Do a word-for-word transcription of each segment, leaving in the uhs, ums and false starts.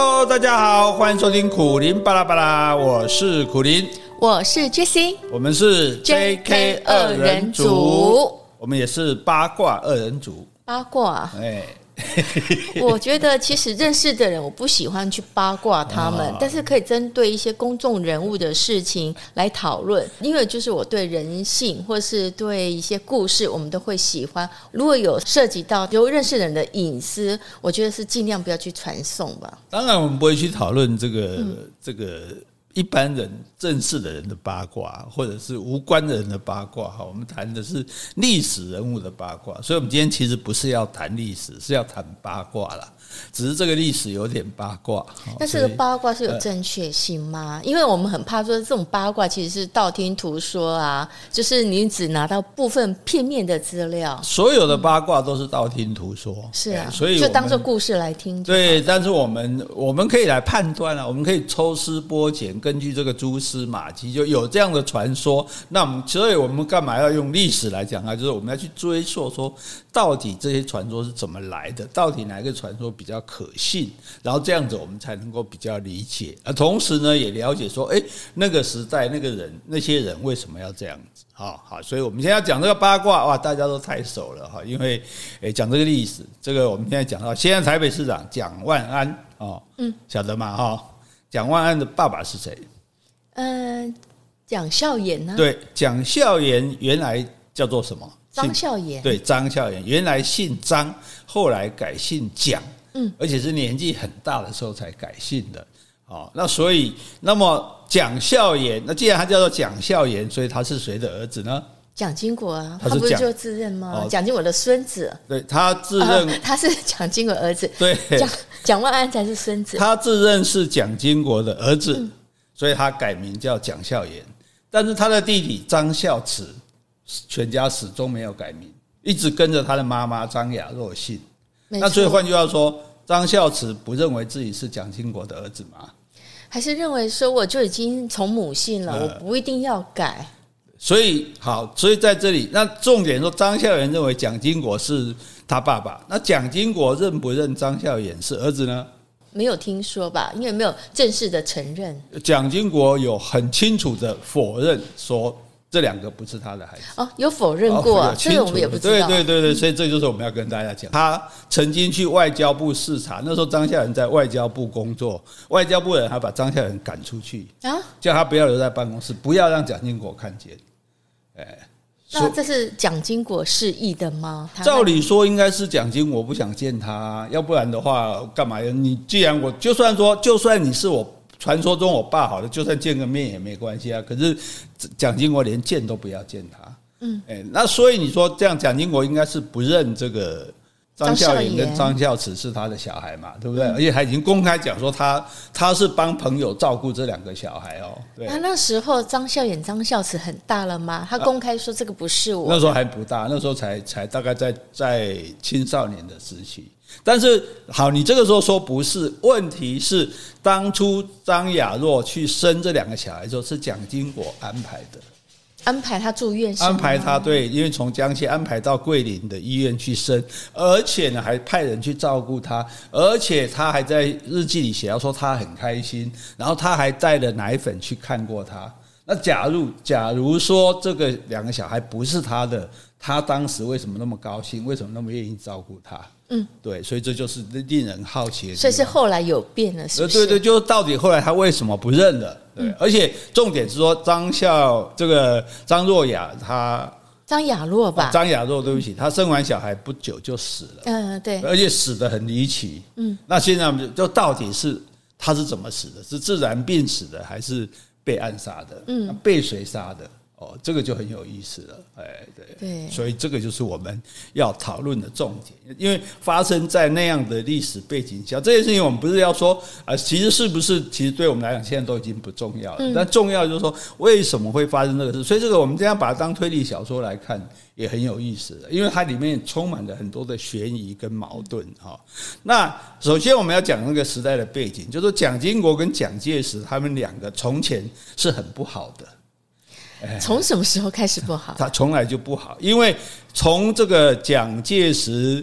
Hello， 大家好，欢迎收听苦苓巴拉巴拉，我是苦苓， 我是 Jessie， 我们是 J K 二人组，我们也是八卦二人组。 八卦， 哎， 我觉得其实认识的人，我不喜欢去八卦他们，哦、但是可以针对一些公众人物的事情来讨论，因为就是我对人性或是对一些故事，我们都会喜欢。如果有涉及到有认识人的隐私，我觉得是尽量不要去传送吧。 当然，我们不会去讨论这个、嗯、这个。一般人正式的人的八卦，或者是无关的人的八卦，我们谈的是历史人物的八卦，所以我们今天其实不是要谈历史，是要谈八卦啦。只是这个历史有点八卦， 但是这个八卦是有正确性吗？呃、因为我们很怕说这种八卦其实是道听途说啊，就是你只拿到部分片面的资料。 所有的八卦都是道听途说，嗯、 是啊， 所以就当做故事来听。 对，但是我们我们可以来判断啊，我们可以抽丝剥茧，根据这个蛛丝马迹，就有这样的传说。那我们所以我们干嘛要用历史来讲啊？就是我们要去追溯说，到底这些传说是怎么来的？到底哪一个传说比较可信，然后这样子我们才能够比较理解，而同时呢也了解说，哎，那个时代那个人那些人为什么要这样子？好好，所以我们现在要讲这个八卦，哇，大家都太熟了哈，因为诶讲这个历史，这个我们现在讲到现在台北市长蒋万安哦，嗯，晓得吗？哈，蒋万安的爸爸是谁？ 嗯，蒋孝严呢？ 对，蒋孝严原来叫做什么？ 张孝严。对， 张孝严原来姓张，后来改姓蒋。嗯，而且是年纪很大的时候才改姓的，哦，那所以，那么蒋孝严，那既然他叫做蒋孝严，所以他是谁的儿子呢？ 蒋经国啊，他不是就自认吗？蒋、哦、经国的孙子， 对，他自认、 啊、他是蒋经国儿子， 对， 蒋蒋万安才是孙子， 他自认是蒋经国的儿子，嗯、所以他改名叫蒋孝严，但是他的弟弟张孝慈，全家始终没有改名，一直跟着他的妈妈张雅若姓。那所以换句话说，张孝慈不认为自己是蒋经国的儿子吗？ 还是认为说我就已经从母姓了，呃、我不一定要改。 所以好，所以在这里，那重点说张孝严认为蒋经国是他爸爸，那蒋经国认不认张孝严是儿子呢？ 没有听说吧，因为没有正式的承认。 蒋经国有很清楚的否认说，这两个不是他的孩子哦，有否认过、啊，这个我们也不知道。 对对对对，所以这就是我们要跟大家讲，他曾经去外交部视察，那时候张孝严在外交部工作，外交部人还把张孝严赶出去啊，叫他不要留在办公室，不要让蒋经国看见。哎， 那这是蒋经国示意的吗？ 照理说应该是蒋经国不想见他，要不然的话干嘛？你既然我就算说，就算你是我。传说中我爸好了，就算见个面也没关系啊。可是蒋经国连见都不要见他，嗯，欸、那所以你说这样，蒋经国应该是不认这个张孝严跟张孝慈是他的小孩嘛，对不对？嗯、而且还已经公开讲说他他是帮朋友照顾这两个小孩哦。对， 那那时候张孝严、张孝慈很大了吗？他公开说这个不是我， 啊、那时候还不大，那时候才才大概在在青少年的时期。但是好，你这个时候说不是，问题是当初张雅若去生这两个小孩的时候，是蒋经国安排的， 安排他住院， 安排他对，因为从江西安排到桂林的医院去生，而且呢还派人去照顾他，而且他还在日记里写到说他很开心，然后他还带了奶粉去看过他。那假如假如说这个两个小孩不是他的，他当时为什么那么高兴？为什么那么愿意照顾他？嗯，对，所以这就是令人好奇的地方。 所以是后来有变了，是不是？ 对对，就是到底后来他为什么不认了？对，嗯、而且重点是说张孝这个张若雅，他张雅若吧， 张雅若，对不起，他生完小孩不久就死了。 嗯，对， 而且死得很离奇。嗯，那现在我们就到底是他是怎么死的？是自然病死的，还是被暗杀的？嗯，被谁杀的？哦，这个就很有意思了，哎，对，对，所以这个就是我们要讨论的重点，因为发生在那样的历史背景下，这件事情我们不是要说啊，其实是不是，其实对我们来讲现在都已经不重要了，嗯、但重要就是说为什么会发生这个事，所以这个我们这样把它当推理小说来看也很有意思的，因为它里面充满了很多的悬疑跟矛盾哈。那首先我们要讲那个时代的背景，就是蒋经国跟蒋介石他们两个从前是很不好的。 从什么时候开始不好？ 他从来就不好，因为从这个蒋介石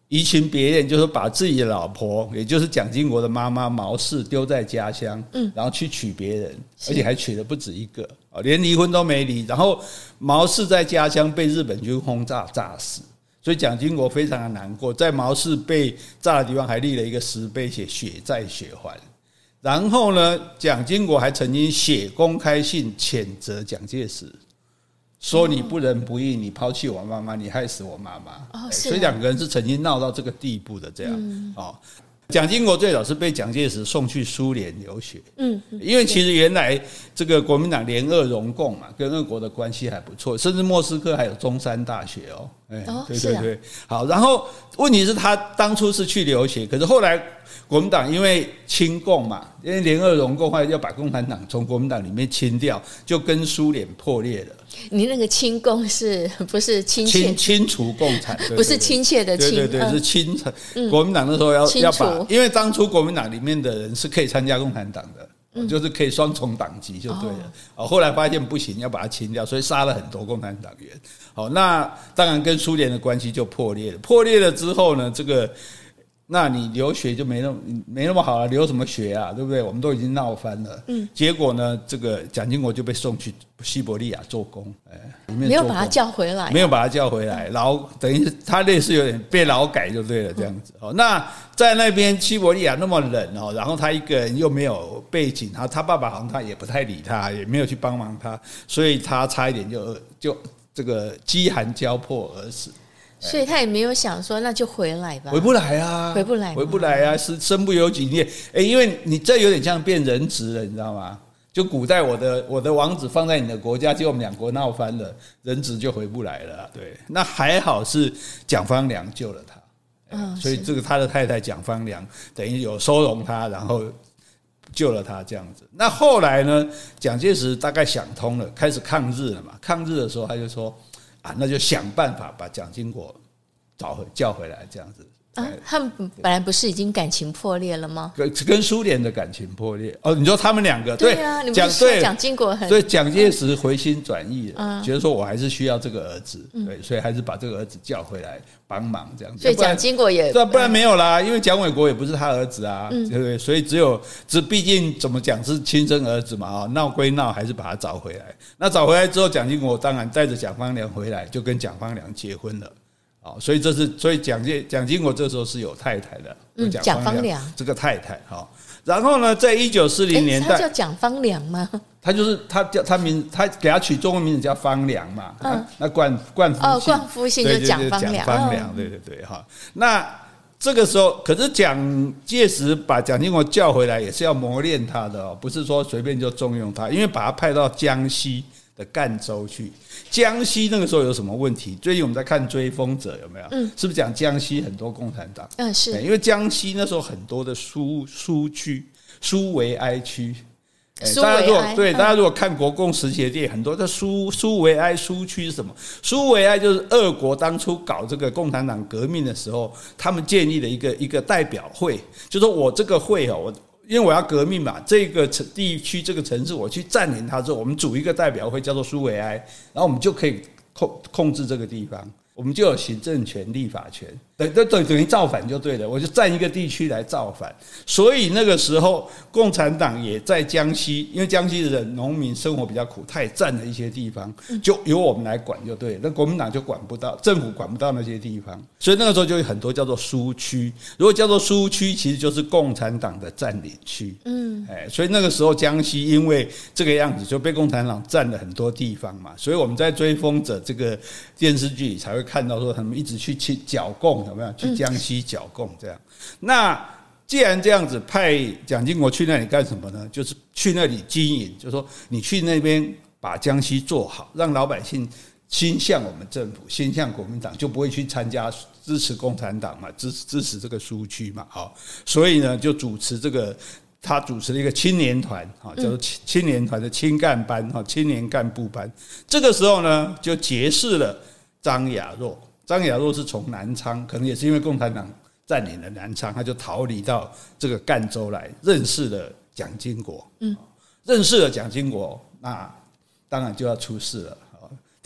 移情别恋，就是把自己的老婆，也就是蒋经国的妈妈毛氏丢在家乡，嗯，然后去娶别人，而且还娶了不止一个，连离婚都没离。然后毛氏在家乡被日本军轰炸炸死，所以蒋经国非常的难过，在毛氏被炸的地方还立了一个石碑，写血债血还。然后呢，蒋经国还曾经写公开信谴责蒋介石，说你不仁不义，你抛弃我妈妈，你害死我妈妈。哦，所以两个人是曾经闹到这个地步的这样。嗯，哦，蒋经国最早是被蒋介石送去苏联留学。嗯，因为其实原来这个国民党联俄容共嘛，跟俄国的关系还不错，甚至莫斯科还有中山大学哦。哎，哦，对对对，啊，好。然后问题是他当初是去留学，可是后来国民党因为亲共嘛，因为联俄容共，后来要把共产党从国民党里面清掉，就跟苏联破裂了。 你那个亲共是不是亲切？ 清清除共产，对对对， 不是亲切的亲， 对对对，是清。嗯，国民党那时候要要把，因为当初国民党里面的人是可以参加共产党的。嗯，就是可以双重党籍就对了。哦，后来发现不行，要把它清掉，所以杀了很多共产党员。好，那当然跟苏联的关系就破裂了。破裂了之后呢，这个那你留学就没那么没那么好了，留什么学啊？对不对？我们都已经闹翻了。嗯，结果呢，这个蒋经国就被送去西伯利亚做工，哎， 没有把他叫回来， 没有把他叫回来，劳等于他类似有点被劳改就对了，这样子。哦，那在那边西伯利亚那么冷哦，然后他一个人又没有背景，他他爸爸好像他也不太理他，也没有去帮忙他，所以他差一点就就这个饥寒交迫而死。 所以他也没有想说那就回来吧， 回不来啊， 回不来， 回不来啊，是身不由己。你哎，因为你这有点像变人质了，你知道吗？就古代我的我的王子放在你的国家，结果我们两国闹翻了，人质就回不来了。对，那还好是蒋方良救了他，嗯，所以这个他的太太蒋方良等于有收容他，然后救了他这样子。那后来呢，蒋介石大概想通了，开始抗日了嘛。抗日的时候他就说啊，那就想办法把蒋经国找回叫回来这样子。 啊，他们本来不是已经感情破裂了吗？ 跟跟苏联的感情破裂哦，你说他们两个对啊，你不是说蒋经国很， 所以蒋介石回心转意了，嗯，觉得说我还是需要这个儿子，嗯，对，所以还是把这个儿子叫回来帮忙这样子。 所以蒋经国也对，不然没有啦，因为蒋纬国也不是他儿子啊，嗯，对不对？所以只有只毕竟怎么讲是亲生儿子嘛，啊，闹归闹，还是把他找回来。那找回来之后，蒋经国当然带着蒋方良回来，就跟蒋方良结婚了。所以这是，所以蒋介蒋经国这时候是有太太的， 嗯，蒋方良这个太太哈。然后呢，在一九四零年代， 他叫蒋方良吗？ 他就是他叫他名，他给他取中文名字叫方良嘛。嗯，那冠冠夫姓， 哦，冠夫姓就蒋方良， 方良，对对对哈。那这个时候，可是蒋介石把蒋经国叫回来，也是要磨练他的哦，不是说随便就重用他，因为把他派到江西的赣州去。江西那个时候有什么问题？最近我们在看《追风者》，有没有？嗯，是不是讲江西很多共产党？ 嗯，是， 因为江西那时候很多的苏苏区、苏维埃区。 苏维埃，大家如果对、嗯、大家如果看国共时期的电影，很多的苏苏维埃苏区是什么？苏维埃就是俄国当初搞这个共产党革命的时候，他们建立的一个一个代表会，就说我这个会哦，我。因为我要革命嘛，这个地区这个城市我去占领它之后，我们组一个代表会叫做苏维埃，然后我们就可以控控制这个地方，我们就有行政权、立法权，等等等于造反就对了，我就占一个地区来造反。所以那个时候共产党也在江西，因为江西的人农民生活比较苦，他也占了一些地方，就由我们来管就对了，那国民党就管不到，政府管不到那些地方，所以那个时候就有很多叫做苏区。如果叫做苏区，其实就是共产党的占领区。嗯，哎，所以那个时候江西因为这个样子就被共产党占了很多地方嘛，所以我们在《追风者》这个电视剧里才会看到说他们一直去去剿共，有没有？去江西剿共这样。那既然这样子，派蒋经国去那里干什么呢？就是去那里经营，就是说你去那边把江西做好，让老百姓心向我们政府，心向国民党，就不会去参加支持共产党嘛，支支持这个苏区嘛，好，所以呢就主持这个。他主持了一个青年团，叫做青年团的青干班，青年干部班。这个时候呢，就结识了张亚若。张亚若是从南昌，可能也是因为共产党占领了南昌，他就逃离到这个赣州来，认识了蒋经国。嗯，认识了蒋经国，那当然就要出事了。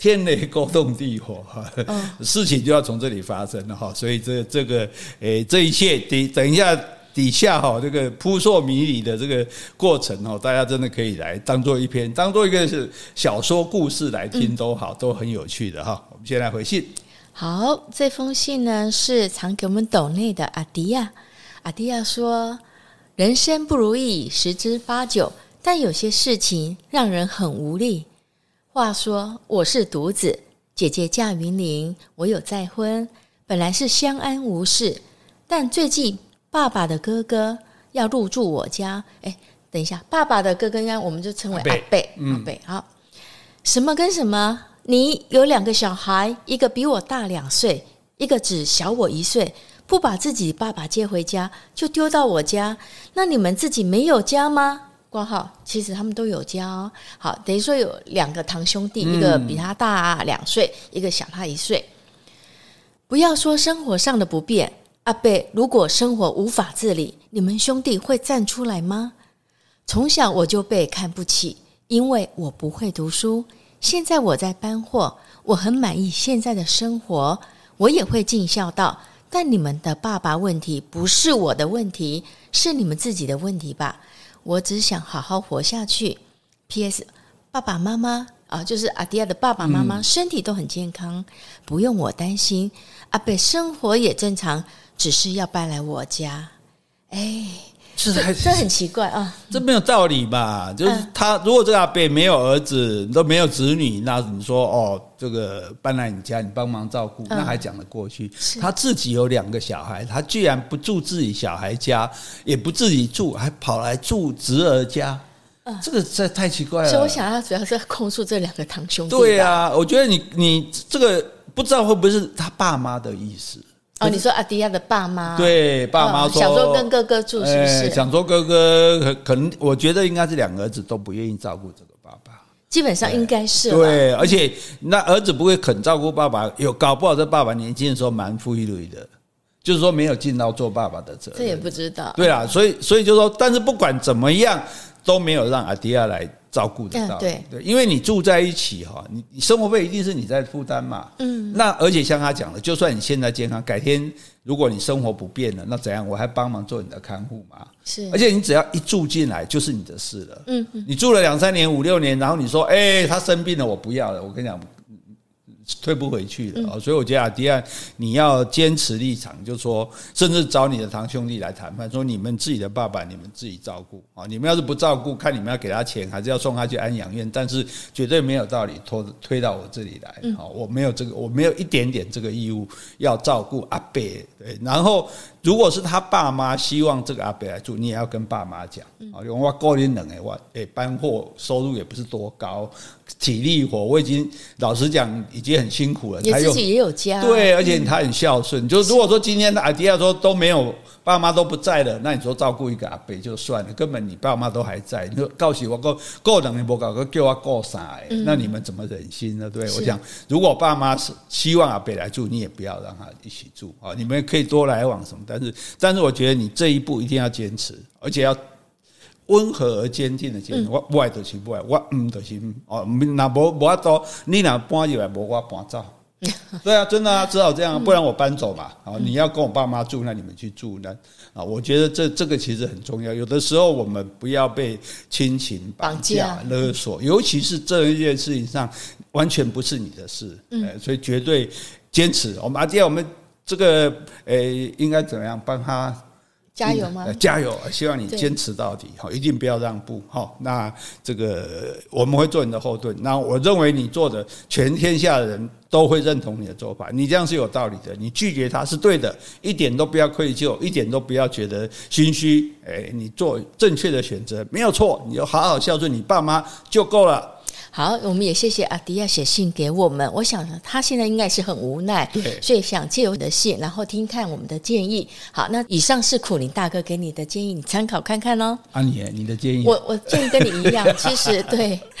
天雷勾动地火，哦、事情就要从这里发生了哈。所以这这个诶，这一切等等一下底下哈，这个扑朔迷离的这个过程哈，大家真的可以来当做一篇，当做一个是小说故事来听都好，嗯、都很有趣的哈。我们先来回信。 好，这封信呢是常给我们斗内的阿迪亚。阿迪亚说：“人生不如意十之八九，但有些事情让人很无力。话说我是独子，姐姐嫁云林，我有再婚，本来是相安无事，但最近爸爸的哥哥要入住我家。哎，等一下，爸爸的哥哥呢，我们就称为阿伯。嗯、阿伯，好，什么跟什么？你有两个小孩，一个比我大两岁，一个只小我一岁，不把自己爸爸接回家，就丢到我家，那你们自己没有家吗？”括号其实他们都有家哦。好，等于说有两个堂兄弟，嗯、一个比他大两岁，一个小他一岁。不要说生活上的不便，阿伯，如果生活无法自理，你们兄弟会站出来吗？从小我就被看不起，因为我不会读书。现在我在搬货，我很满意现在的生活，我也会尽孝道。但你们的爸爸问题不是我的问题，是你们自己的问题吧？我只想好好活下去。P S 爸爸妈妈啊，就是阿迪亚的爸爸妈妈、嗯、身体都很健康，不用我担心。阿伯生活也正常，只是要搬来我家。哎，这这很奇怪啊， 这没有道理吧？就是他如果这个阿伯没有儿子，都没有子女，那你说哦，这个搬来你家，你帮忙照顾，嗯、那还讲得过去。他自己有两个小孩，他居然不住自己小孩家，也不自己住，还跑来住侄儿家。嗯、这个实在太奇怪了。 所以我想他主要是控诉这两个堂兄弟。 对啊，我觉得你你这个不知道会不会是他爸妈的意思。 哦，你说阿迪亚的爸妈， 对，爸妈说、 哦、想说跟哥哥住是不是？ 欸、想说哥哥可能，我觉得应该是两个儿子都不愿意照顾这个爸爸， 基本上应该是了。 对，而且那儿子不会肯照顾爸爸，有搞不好这爸爸年轻的时候蛮富裕的，就是说没有尽到做爸爸的责任。 这也不知道。 对啦，所以所以就说，但是不管怎么样，都没有让阿迪亚来照顾得到、嗯、 对对，因为你住在一起哈，你你生活费一定是你在负担嘛。嗯，那而且像他讲的，就算你现在健康，改天如果你生活不便了，那怎样？我还帮忙做你的看护嘛。是，而且你只要一住进来，就是你的事了。嗯，你住了两三年、五六年，然后你说，哎、欸，他生病了，我不要了，我跟你讲。退不回去了、嗯、所以我觉得阿迪亚你要坚持立场，就是说甚至找你的堂兄弟来谈判，说你们自己的爸爸你们自己照顾，你们要是不照顾，看你们要给他钱还是要送他去安养院，但是绝对没有道理拖推到我这里来、嗯、我没有这个，我没有一点点这个义务要照顾阿伯。对，然后如果是他爸妈希望这个阿伯来住，你也要跟爸妈讲，因为我个人两个我诶搬货收入也不是多高，体力活我已经老实讲已经很辛苦了， 你自己也有家， 对，而且他很孝顺、嗯、就如果说今天的阿迪亚说都没有，爸妈都不在了，那你说照顾一个阿伯就算了，根本你爸妈都还在，你说告诉我够够两年不够，叫我够啥、嗯、那你们怎么忍心呢？对，我想如果爸妈是希望阿伯来住，你也不要让他一起住，你们可以多来往什么，但是但是我觉得你这一步一定要坚持，而且要温和而坚定的坚持。嗯、我不爱就是不爱，我嗯就是哦，那无无法度，你若搬入来，无我搬走。对啊，真的啊，只好这样，不然我搬走嘛。啊，你要跟我爸妈住，那你们去住。那啊，我觉得这这个其实很重要。有的时候我们不要被亲情绑架、勒索，尤其是这一件事情上，完全不是你的事。嗯，所以绝对坚持。我们阿弟，我们这个诶，应该怎么样帮他？ 加油吗？ 加油！希望你坚持到底，一定不要让步。那这个我们会做你的后盾。那我认为你做的，全天下的人都会认同你的做法。你这样是有道理的，你拒绝他是对的，一点都不要愧疚，一点都不要觉得心虚。你做正确的选择没有错，你就好好孝顺你爸妈就够了。 好，我们也谢谢阿迪亚写信给我们。我想他现在应该是很无奈，所以想借由你的信，然后听看我们的建议。好，那以上是苦苓大哥给你的建议，你参考看看哦。 啊你，你的建议？ 我我建议跟你一样，其实对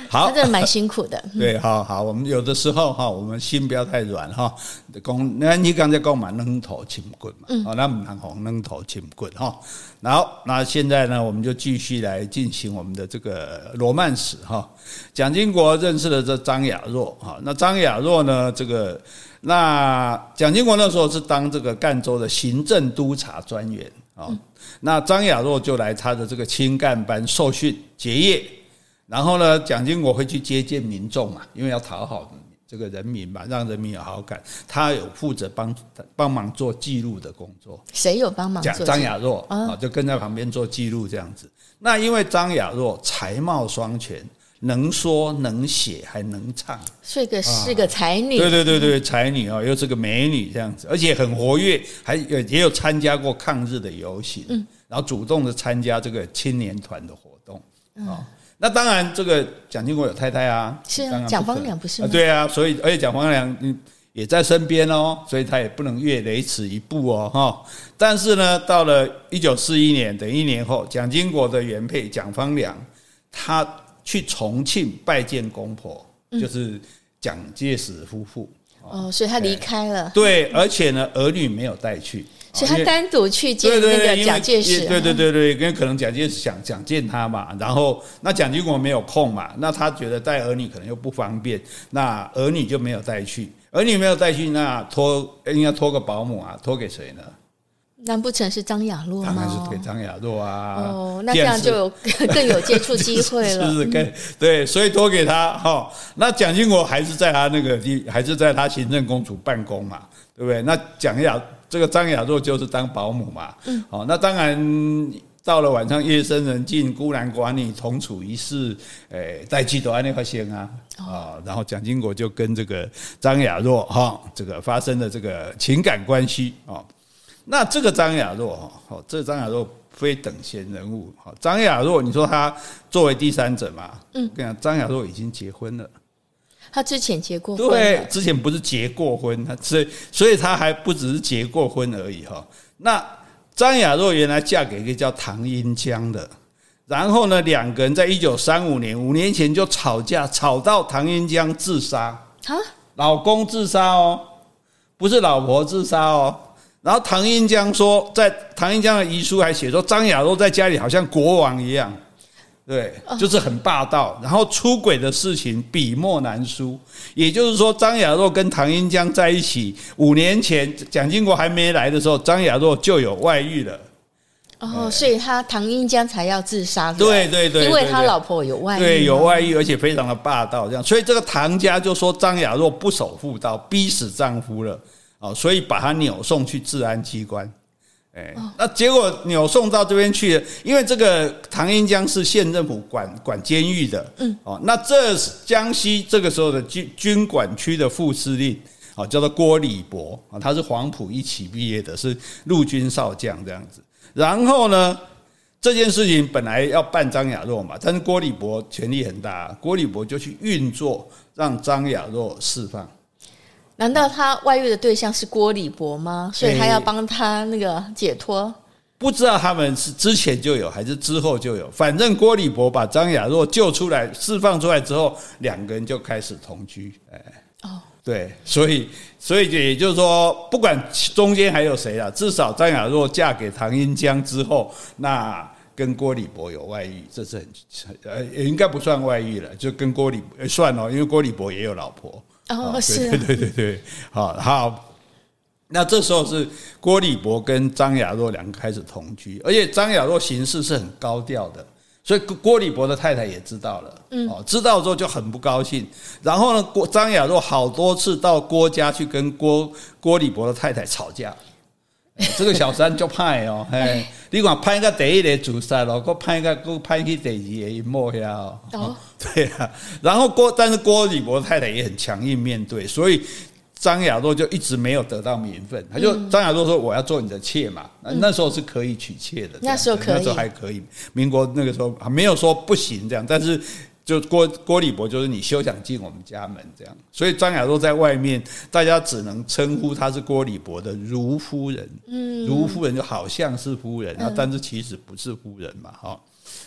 他真的蛮辛苦的。 对，好好，我们有的时候哈，我们心不要太软哈。讲，那你刚才讲嘛，扔头轻棍嘛，哦，那不能红扔头轻棍哈。然后，那现在呢，我们就继续来进行我们的这个罗曼史哈。蒋经国认识了这张亚若哈，那张亚若呢，这个那蒋经国那时候是当这个赣州的行政督察专员啊，那张亚若就来他的这个青干班受训结业。然后呢，蒋经国会去接见民众嘛，因为要讨好这个人民嘛，让人民有好感。他有负责帮帮忙做记录的工作。 谁有帮忙做？ 张亚若啊，就跟在旁边做记录这样子。那因为张亚若才貌双全，能说能写还能唱， 是个是个才女。 对对对对，才女啊，又是个美女这样子，而且很活跃，还有也有参加过抗日的游行，嗯，然后主动的参加这个青年团的活动，嗯。那当然，这个蒋经国有太太啊， 是啊，蒋方良不是吗？ 对啊，所以而且蒋方良也在身边哦，所以他也不能越雷池一步哦，哈。但是呢，到了一九四一年，等一年后，蒋经国的原配蒋方良，他去重庆拜见公婆，嗯、就是蒋介石夫妇。 哦，所以他离开了。 对，而且呢，儿女没有带去。 所以他单独去见那个蒋介石， 对对对对，因为可能蒋介石想想见他嘛，然后那蒋经国没有空嘛，那他觉得带儿女可能又不方便，那儿女就没有带去，儿女没有带去，那托应该托个保姆啊，托给谁呢？ 难不成是张亚若吗？ 当然是给张亚若啊。 哦，那这样就有更有接触机会了。 是是是，对，所以托给他哈。那蒋经国还是在他那个地，还是在他行政公署办公嘛，对不对？那蒋亚这个张亚若就是当保姆嘛。嗯。好，那当然到了晚上夜深人静，孤男寡女同处一室，诶，代际都按那块先啊啊，然后蒋经国就跟这个张亚若哈，这个发生了这个情感关系啊。那这个张亚若哈，这个张亚若非等闲人物。张亚若，你说他作为第三者嘛？嗯，跟你讲，张亚若已经结婚了。 他之前结过婚， 对，之前不是结过婚，他所以所以他还不只是结过婚而已哈。那张亚若原来嫁给一个叫唐英江的，然后呢，两个人在一九三五年五年前就吵架，吵到唐英江自杀啊，老公自杀哦，不是老婆自杀哦。然后唐英江说，在唐英江的遗书还写说，张亚若在家里好像国王一样，对，就是很霸道。然后出轨的事情笔墨难书，也就是说，张亚若跟唐英江在一起五年前，蒋经国还没来的时候，张亚若就有外遇了。 哦，所以他唐英江才要自杀， 对对 对, 对， 因为他老婆有外遇， 对，有外遇，而且非常的霸道，这样，所以这个唐家就说张亚若不守妇道，逼死丈夫了。哦，所以把他扭送去治安机关，哎，那结果扭送到这边去了，因为这个唐英江是县政府管管监狱的，嗯，哦，那这江西这个时候的军军管区的副司令，哦，叫做郭礼伯，啊，他是黄埔一期毕业的，是陆军少将这样子。然后呢，这件事情本来要办张亚若嘛，但是郭礼伯权力很大，郭礼伯就去运作，让张亚若释放。 难道他外遇的对象是郭礼伯吗？所以他要帮他那个解脱？ 不知道他们是之前就有还是之后就有，反正郭礼伯把张亚若救出来、释放出来之后，两个人就开始同居。哎，哦，对，所以所以也就是说，不管中间还有谁啊，至少张亚若嫁给唐英江之后，那跟郭礼伯有外遇，这是很呃也应该不算外遇了，就跟郭礼算哦，因为郭礼伯也有老婆。 哦，是， 对对对对，好好。那这时候是郭礼伯跟张亚若两个开始同居，而且张亚若行事是很高调的，所以郭礼伯的太太也知道了，嗯，哦，知道之后就很不高兴。然后呢，郭张亚若好多次到郭家去跟郭郭礼伯的太太吵架。这个小三就派哦，嘿，你看派个第一个自杀了，搁派个搁派去第二个一模下哦，哦，对啊。然后郭，但是郭礼伯太太也很强硬面对，所以张亚若就一直没有得到名分。他就张亚若说：“我要做你的妾嘛。嗯”那时候是可以娶妾的， 那时候可以， 那时候还可以。民国那个时候没有说不行这样，但是。就郭郭礼伯就是你休想进我们家门这样，所以张亚若在外面，大家只能称呼她是郭礼伯的如夫人，嗯，如夫人就好像是夫人，嗯，但是其实不是夫人嘛，哈，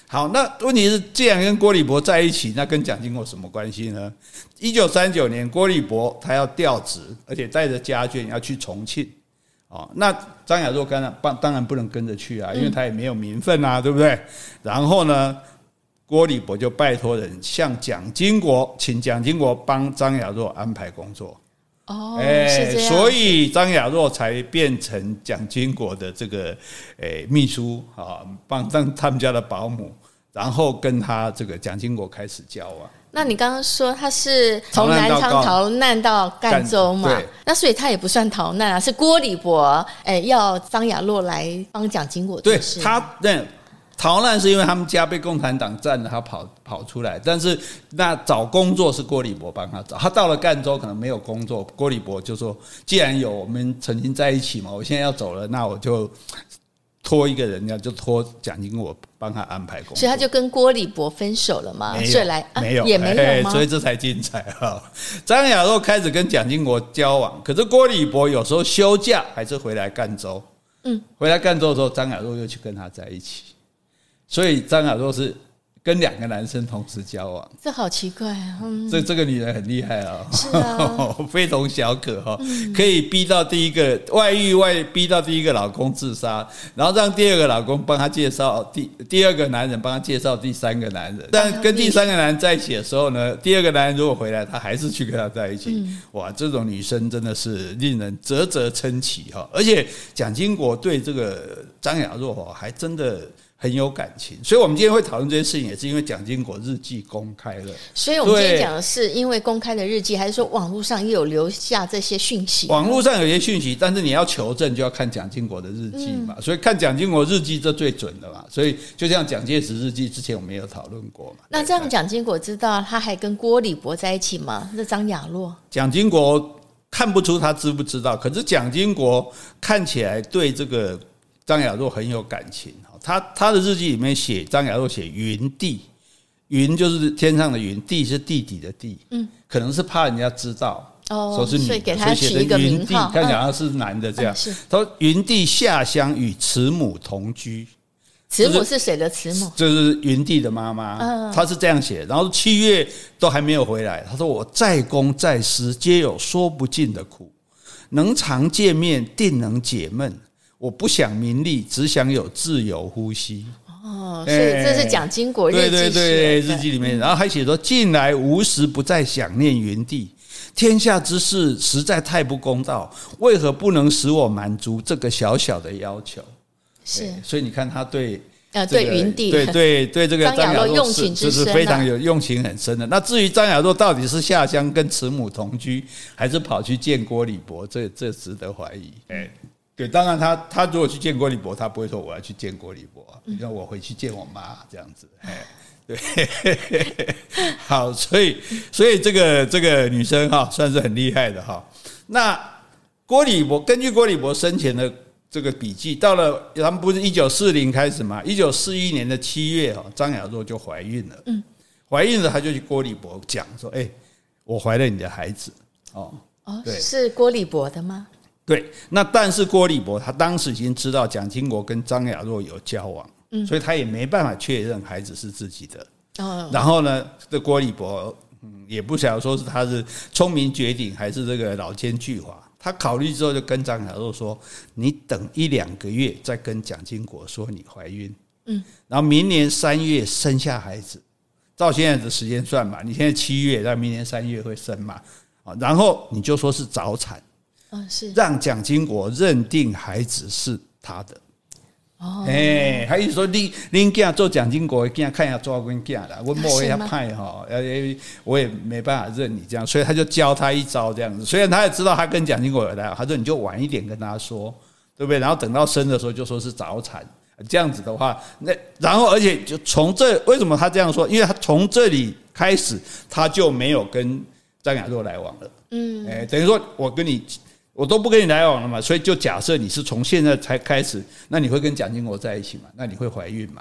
好，那问题是，既然跟郭礼伯在一起，那跟蒋经国什么关系呢？一九三九年，郭礼伯他要调职，而且带着家眷要去重庆。哦，那张亚若当然当然不能跟着去啊，因为他也没有名分啊，嗯、对不对？然后呢，郭礼伯就拜托人向蒋经国，请蒋经国帮张亚若安排工作。 哦，欸、是这样， 所以张亚若才变成蒋经国的这个诶、欸、秘书啊，帮当他们家的保姆，然后跟他这个蒋经国开始交往。 那你刚刚说他是从南昌逃难到赣州嘛？那所以他也不算逃难啊，是郭礼伯哎要张亚若来帮蒋经国做事。 对他那逃难是因为他们家被共产党占了，他跑跑出来。但是那找工作是郭礼伯帮他找。他到了赣州可能没有工作，郭礼伯就说：“既然有我们曾经在一起嘛，我现在要走了，那我就。”托一个人家就托蒋经国帮他安排工作， 所以他就跟郭礼伯分手了嘛？ 所以来、啊、没有也没有吗？ 所以这才精彩哈！张亚若开始跟蒋经国交往，可是郭礼伯有时候休假还是回来赣州。嗯，回来赣州的时候，张亚若又去跟他在一起，所以张亚若是跟两个男生同时交往， 这好奇怪啊！嗯、 这这个女人很厉害啊， 是啊， 非同小可哈，嗯、可以逼到第一个外遇外逼到第一个老公自杀，然后让第二个老公帮他介绍第第二个男人帮他介绍第三个男人，但跟第三个男人在一起的时候呢，第二个男人如果回来，他还是去跟他在一起。嗯、哇，这种女生真的是令人啧啧称奇哈！而且蒋经国对这个张亚若哈还真的。很有感情，所以我们今天会讨论这件事情，也是因为蒋经国日记公开了。 所以我们今天讲的是因为公开的日记，还是说网络上也有留下这些讯息？ 网络上有些讯息，但是你要求证，就要看蒋经国的日记嘛。嗯、所以看蒋经国日记这最准的嘛。所以就像蒋介石日记，之前我们也有讨论过嘛。 那这样蒋经国知道他还跟郭礼伯在一起吗？是张亚若？ 蒋经国看不出他知不知道，可是蒋经国看起来对这个张亚若很有感情。他他的日记里面写张亚若写云弟，云就是天上的云，弟是弟弟的弟，嗯，可能是怕人家知道，哦，说是女的， 所以给他取一个名号， 看起来是男的这样。嗯、他说云弟下乡与慈母同居， 慈母是谁的慈母？ 就是云弟的妈妈，嗯、他是这样写。然后七月都还没有回来，他说我在公在私，皆有说不尽的苦，能常见面，定能解闷。我不想名利，只想有自由呼吸。 哦，所以这是蒋经国日记写的。 对对对，日记里面，然后还写说：近来无时不再想念云弟，天下之事实在太不公道，为何不能使我满足这个小小的要求？是，所以你看他对。 呃，对云弟， 对对对，这个张亚若用情之深、啊， 是非常有用情很深的。那至于张亚若到底是下乡跟慈母同居，还是跑去见郭礼伯，这这值得怀疑。哎。对，当然他他如果去见郭礼伯，他不会说我要去见郭礼伯，你让我回去见我妈这样子。哎，对，好，所以所以这个这个女生哈算是很厉害的哈。那郭礼伯根据郭礼伯生前的这个笔记，到了他们不是一九四零开始嘛？一九四一年的七月哈，张亚若就怀孕了。嗯，怀孕了，他就去郭礼伯讲说：“哎、欸，我怀了你的孩子。”哦哦，对，是郭礼伯的吗？ 对，那但是郭礼伯他当时已经知道蒋经国跟张亚若有交往，嗯、所以他也没办法确认孩子是自己的。哦，然后呢，这郭礼伯、嗯、也不晓得说是他是聪明绝顶还是这个老奸巨猾。他考虑之后就跟张亚若说：“你等一两个月再跟蒋经国说你怀孕，嗯，然后明年三月生下孩子，照现在的时间算嘛，你现在七月，那明年三月会生嘛，然后你就说是早产。”哦、是让蒋经国认定孩子是他的。哦，哎，他意思说你你囝做蒋经国的囝，看一下做我囝啦，我摸一下派哈，我也没办法认你这样，所以他就教他一招这样子。虽然他也知道他跟蒋经国有来往，他说你就晚一点跟他说，对不对？然后等到生的时候就说是早产，这样子的话，那然后而且就从这为什么他这样说？因为他从这里开始他就没有跟张亚若来往了。嗯，哎，等于说我跟你。我都不跟你来往了嘛，所以就假设你是从现在才开始，那你会跟蒋经国在一起嘛？那你会怀孕嘛？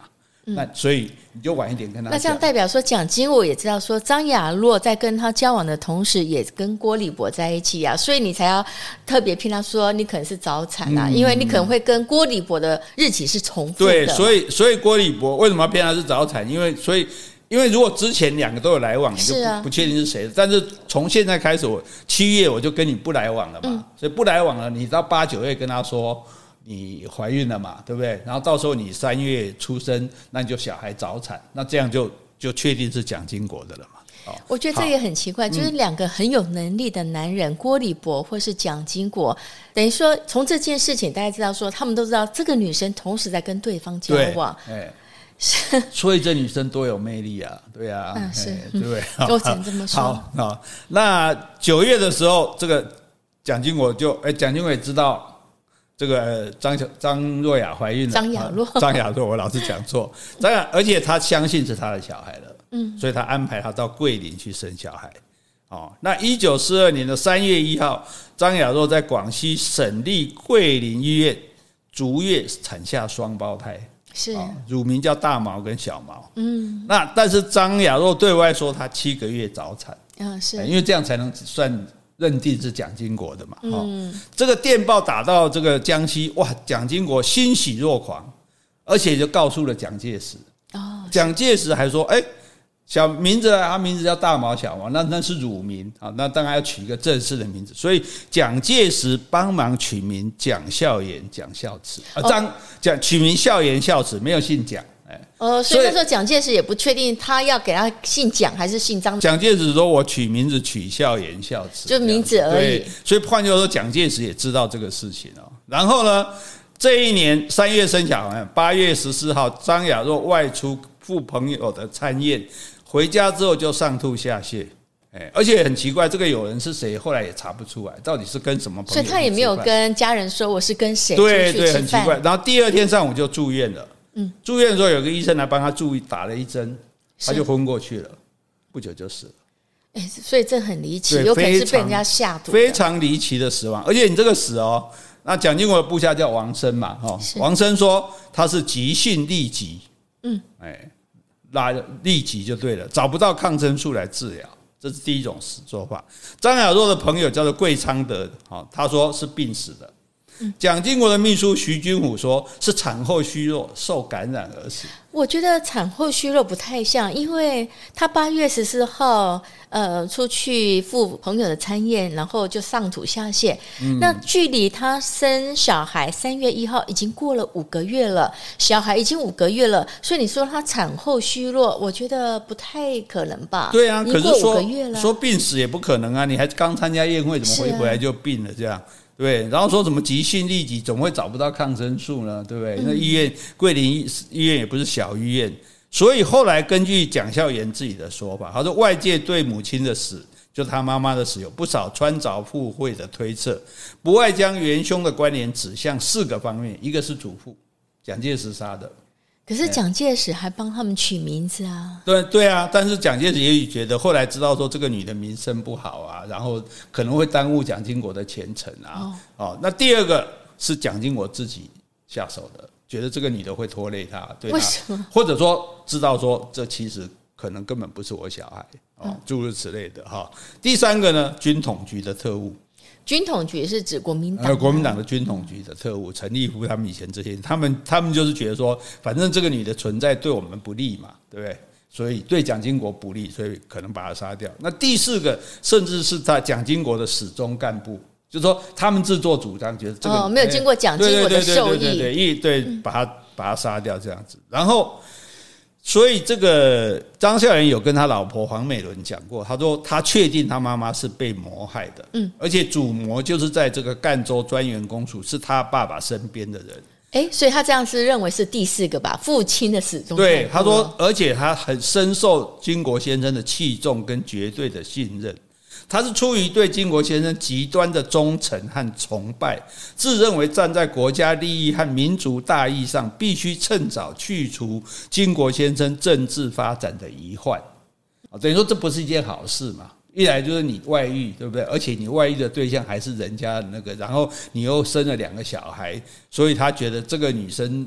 那所以你就晚一点跟他讲。 那这样代表说，蒋经国也知道说张雅若在跟他交往的同时，也跟郭礼博在一起啊，所以你才要特别骗他说你可能是早产啊，嗯、因为你可能会跟郭礼博的日期是重复的。 对，所以所以郭礼博为什么要骗他是早产？因为所以。因为如果之前两个都有来往，你就 不,、啊、不确定是谁。但是从现在开始，我七月我就跟你不来往了嘛，嗯、所以不来往了，你到八九月跟他说你怀孕了嘛，对不对？然后到时候你三月出生，那你就小孩早产，那这样就就确定是蒋经国的了嘛。哦、 我觉得这也很奇怪，就是两个很有能力的男人，嗯、郭礼博或是蒋经国，等于说从这件事情大家知道说，他们都知道这个女生同时在跟对方交往。对所以这女生多有魅力啊，对啊， 嗯、是， 对不对？ 我只能这么说。 好，好，那九月的时候，这个蒋经国就，哎，蒋经国也知道这个张张若雅怀孕了， 张雅若， 张雅若，我老是讲错，张雅，而且他相信是他的小孩了，嗯，所以他安排他到桂林去生小孩。哦，那一九四二年的三月一号，张雅若在广西省立桂林医院足月产下双胞胎。 是、哦、 乳名叫大毛跟小毛，嗯，那但是张雅若对外说她七个月早产， 嗯，是因为这样才能算认定是蒋经国的嘛，嗯、哦，这个电报打到这个江西，哇，蒋经国欣喜若狂，而且就告诉了蒋介石，哦，蒋介石还说，哎、欸。小名字啊，他名字叫大毛小毛，那那是乳名啊，那当然要取一个正式的名字，所以蒋介石帮忙取名蒋孝严、蒋孝慈啊，张蒋取名孝严孝慈，没有姓蒋，哎， 哦，所以那时候蒋介石也不确定他要给他姓蒋还是姓张。 蒋介石说：“我取名字取孝严孝慈， 就名字而已。” 所以换句话说，蒋介石也知道这个事情哦。然后呢，这一年三月生小孩，八月十四号，张雅若外出赴朋友的餐宴。回家之后就上吐下泻，哎，而且很奇怪，这个友人是谁，后来也查不出来，到底是跟什么朋友？ 所以他也没有跟家人说我是跟谁出去吃饭。对对，很奇怪。然后第二天上午就住院了，嗯，住院的时候有个医生来帮他注意，打了一针，他就昏过去了，不久就死了。 哎，所以这很离奇，有可能是被人家下毒， 非常离奇的死亡。而且你这个死哦，那蒋经国的部下叫王生嘛，哈，王生说他是急性痢疾，嗯，哎。拉痢疾就对了，找不到抗生素来治疗，这是第一种说法。张雅若的朋友叫做桂昌德，他说是病死的。蒋经国的秘书徐君虎说是产后虚弱受感染而死。 我觉得产后虚弱不太像，因为他八月十四号呃出去赴朋友的餐宴，然后就上吐下泻、嗯、那距离他生小孩三月一号已经过了五个月了，小孩已经五个月了，所以你说他产后虚弱，我觉得不太可能吧。 对啊，可是说说病死也不可能啊，你还刚参加宴会怎么会回来就病了这样，对，然后说什么急性痢疾，总会找不到抗生素呢？对不对？那医院桂林医院也不是小医院，所以后来根据蒋孝严自己的说法，他说外界对母亲的死，就是他妈妈的死，有不少穿凿附会的推测，不外将元凶的关联指向四个方面：一个是祖父蒋介石杀的。 可是蒋介石还帮他们取名字啊。 对对啊，但是蒋介石也觉得后来知道说这个女的名声不好啊，然后可能会耽误蒋经国的前程啊。哦，哦，那第二个是蒋经国自己下手的，觉得这个女的会拖累他，对他， 为什么？ 或者说知道说这其实可能根本不是我小孩，哦，诸如此类的哈。第三个呢，军统局的特务。 军统局是指国民党、啊， 国民党的军统局的特务陈立夫他们以前这些，他们他们就是觉得说，反正这个女的存在对我们不利嘛，对不对？所以对蒋经国不利，所以可能把她杀掉。那第四个，甚至是他蒋经国的始终干部，就是说他们自作主张，觉得这个、 哦、没有经过蒋经国的授意， 对对对对，把他把他杀掉这样子，然后。所以这个张孝严有跟他老婆黄美伦讲过，他说他确定他妈妈是被谋害的，嗯，而且主谋就是在这个赣州专员公署，是他爸爸身边的人。 哎，所以他这样是认为是第四个吧，父亲的始终。 对，他说，而且他很深受经国先生的器重跟绝对的信任。他是出于对经国先生极端的忠诚和崇拜，自认为站在国家利益和民族大义上，必须趁早去除经国先生政治发展的遗患。等于说这不是一件好事嘛？一来就是你外遇，对不对？而且你外遇的对象还是人家的那个，然后你又生了两个小孩，所以他觉得这个女生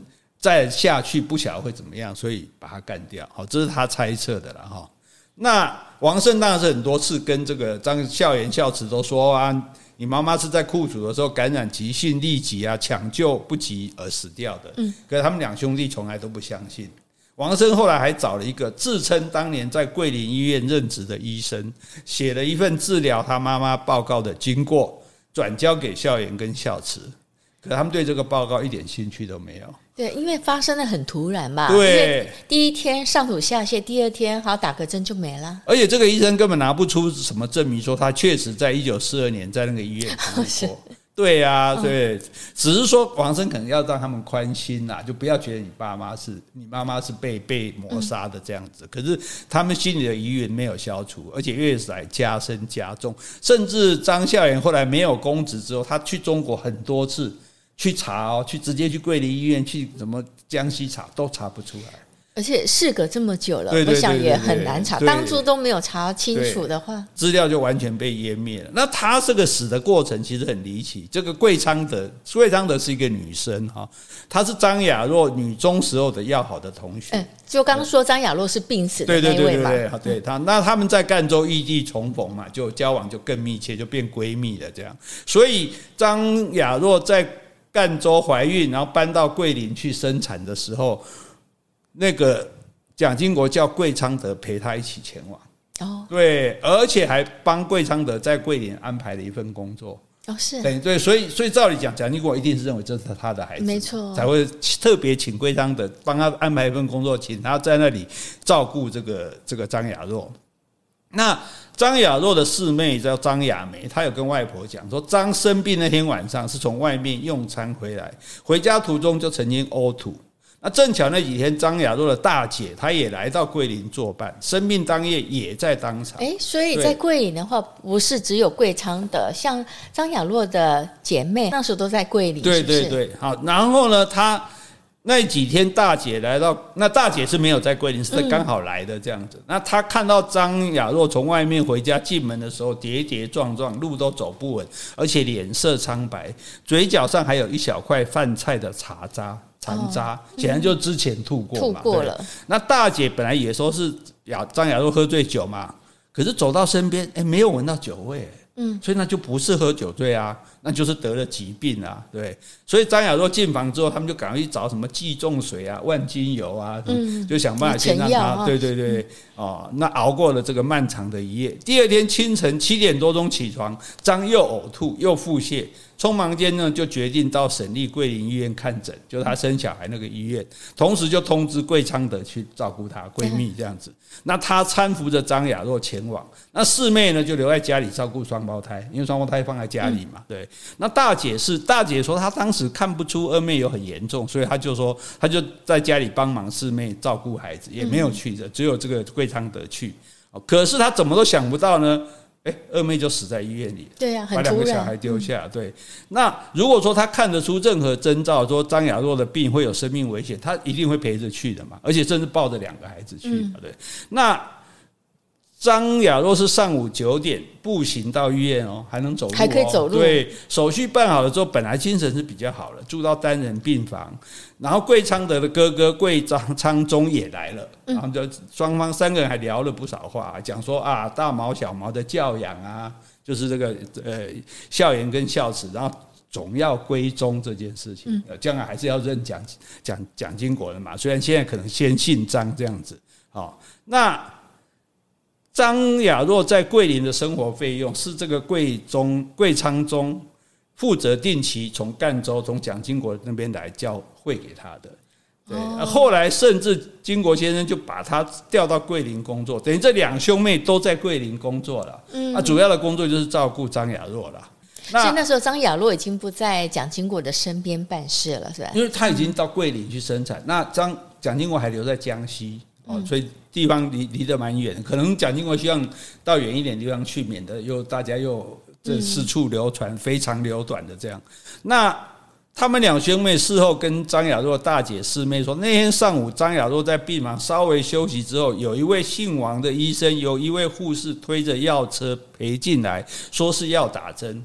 再下去不晓得会怎么样，所以把他干掉。好，这是他猜测的了哈。那王胜当然是很多次跟这个张孝言、孝慈都说啊，你妈妈是在酷暑的时候感染急性痢疾啊，抢救不及而死掉的。嗯，可是他们两兄弟从来都不相信。王胜后来还找了一个自称当年在桂林医院任职的医生，写了一份治疗他妈妈报告的经过，转交给孝言跟孝慈。可他们对这个报告一点兴趣都没有。 对，因为发生的很突然嘛。 对， 第一天上吐下泻，第二天好打个针就没了。 而且这个医生根本拿不出什么证明说他确实在一九四二年在那个医院工作。对啊，对，只是说王生可能要让他们宽心啦，就不要觉得你爸妈是你妈妈是被被谋杀的这样子。可是他们心里的疑云没有消除，而且越来加深加重。甚至张孝言后来没有公职之后，他去中国很多次。去查哦，去直接去桂林医院，去什么江西查都查不出来， 而且事隔这么久了， 对对对对对， 我想也很难查。当初都没有查清楚的话， 资料就完全被湮灭了。那他这个死的过程其实很离奇。这个桂昌德，桂昌德是一个女生哈，她是张雅若女中时候的要好的同学。 嗯，就刚刚说张雅若是病死的那一位嘛， 对对对对对，他那他们在赣州异地重逢嘛，就交往就更密切，就变闺蜜了这样。所以张雅若在赣州怀孕，然后搬到桂林去生产的时候，那个蒋经国叫桂昌德陪他一起前往。哦，对，而且还帮桂昌德在桂林安排了一份工作。 哦，是， 对对，所以所以照理讲，蒋经国一定是认为这是他的孩子， 没错， 才会特别请桂昌德帮他安排一份工作，请他在那里照顾这个这个张雅若。那张雅若的四妹叫张雅梅，她有跟外婆讲说，张生病那天晚上是从外面用餐回来，回家途中就曾经呕吐。那正巧那几天张雅若的大姐她也来到桂林作伴，生病当夜也在当场。 哎，所以在桂林的话，不是只有桂昌德，像张雅若的姐妹那时候都在桂林。 对对对，好，然后呢，她那几天大姐来到，那大姐是没有在桂林，是刚好来的这样子。嗯、那她看到张雅若从外面回家进门的时候，跌跌撞撞，路都走不稳，而且脸色苍白，嘴角上还有一小块饭菜的茶渣残渣，显然就之前吐过嘛。 吐过了。 那大姐本来也说是雅张雅若喝醉酒嘛，可是走到身边，哎，没有闻到酒味。嗯，所以那就不是喝酒醉啊，那就是得了疾病啊，对。所以张雅若进房之后，他们就赶快去找什么济仲水啊、万金油啊，嗯、就想办法先让他，对对对，哦，那熬过了这个漫长的一夜。第二天清晨七点多钟起床，张又呕吐又腹泻，匆忙间呢就决定到省立桂林医院看诊，就是他生小孩那个医院，同时就通知桂昌德去照顾她闺蜜这样子。那他搀扶着张雅若前往，那四妹呢就留在家里照顾双胞胎，因为双胞胎放在家里嘛。对，那大姐是大姐说她当时看不出二妹有很严重，所以她就说她就在家里帮忙四妹照顾孩子，也没有去的，只有这个桂昌德去。可是她怎么都想不到呢？哎，二妹就死在医院里， 对啊，很把两个小孩丢下。对，那如果说他看得出任何征兆，说张雅若的病会有生命危险，他一定会陪着去的嘛，而且甚至抱着两个孩子去。嗯、对，那张雅若是上午九点步行到医院哦，还能走路、哦， 还可以走路。 对，手续办好了之后，本来精神是比较好了，住到单人病房。然后桂昌德的哥哥桂张昌忠也来了，然后就双方三个人还聊了不少话，讲说啊大毛小毛的教养啊，就是这个呃孝言跟孝慈，然后总要归宗这件事情，嗯、将来还是要认蒋蒋蒋经国的嘛，虽然现在可能先姓张这样子。好，那张雅若在桂林的生活费用是这个桂中桂昌忠负责定期从赣州从蒋经国那边来交汇给他的。对，哦、后来甚至经国先生就把他调到桂林工作，等于这两兄妹都在桂林工作了。嗯，啊，主要的工作就是照顾张雅若了。 所以那时候张雅若已经不在蒋经国的身边办事了，是吧？ 因为他已经到桂林去生产，那张蒋经国还留在江西。哦，所以地方离离得蛮远，可能蒋经国希望到远一点地方去，免得又大家又这四处流传非常流短的这样。那他们两兄妹事后跟张雅若大姐四妹说，那天上午张雅若在病房稍微休息之后，有一位姓王的医生由一位护士推着药车陪进来，说是要打针。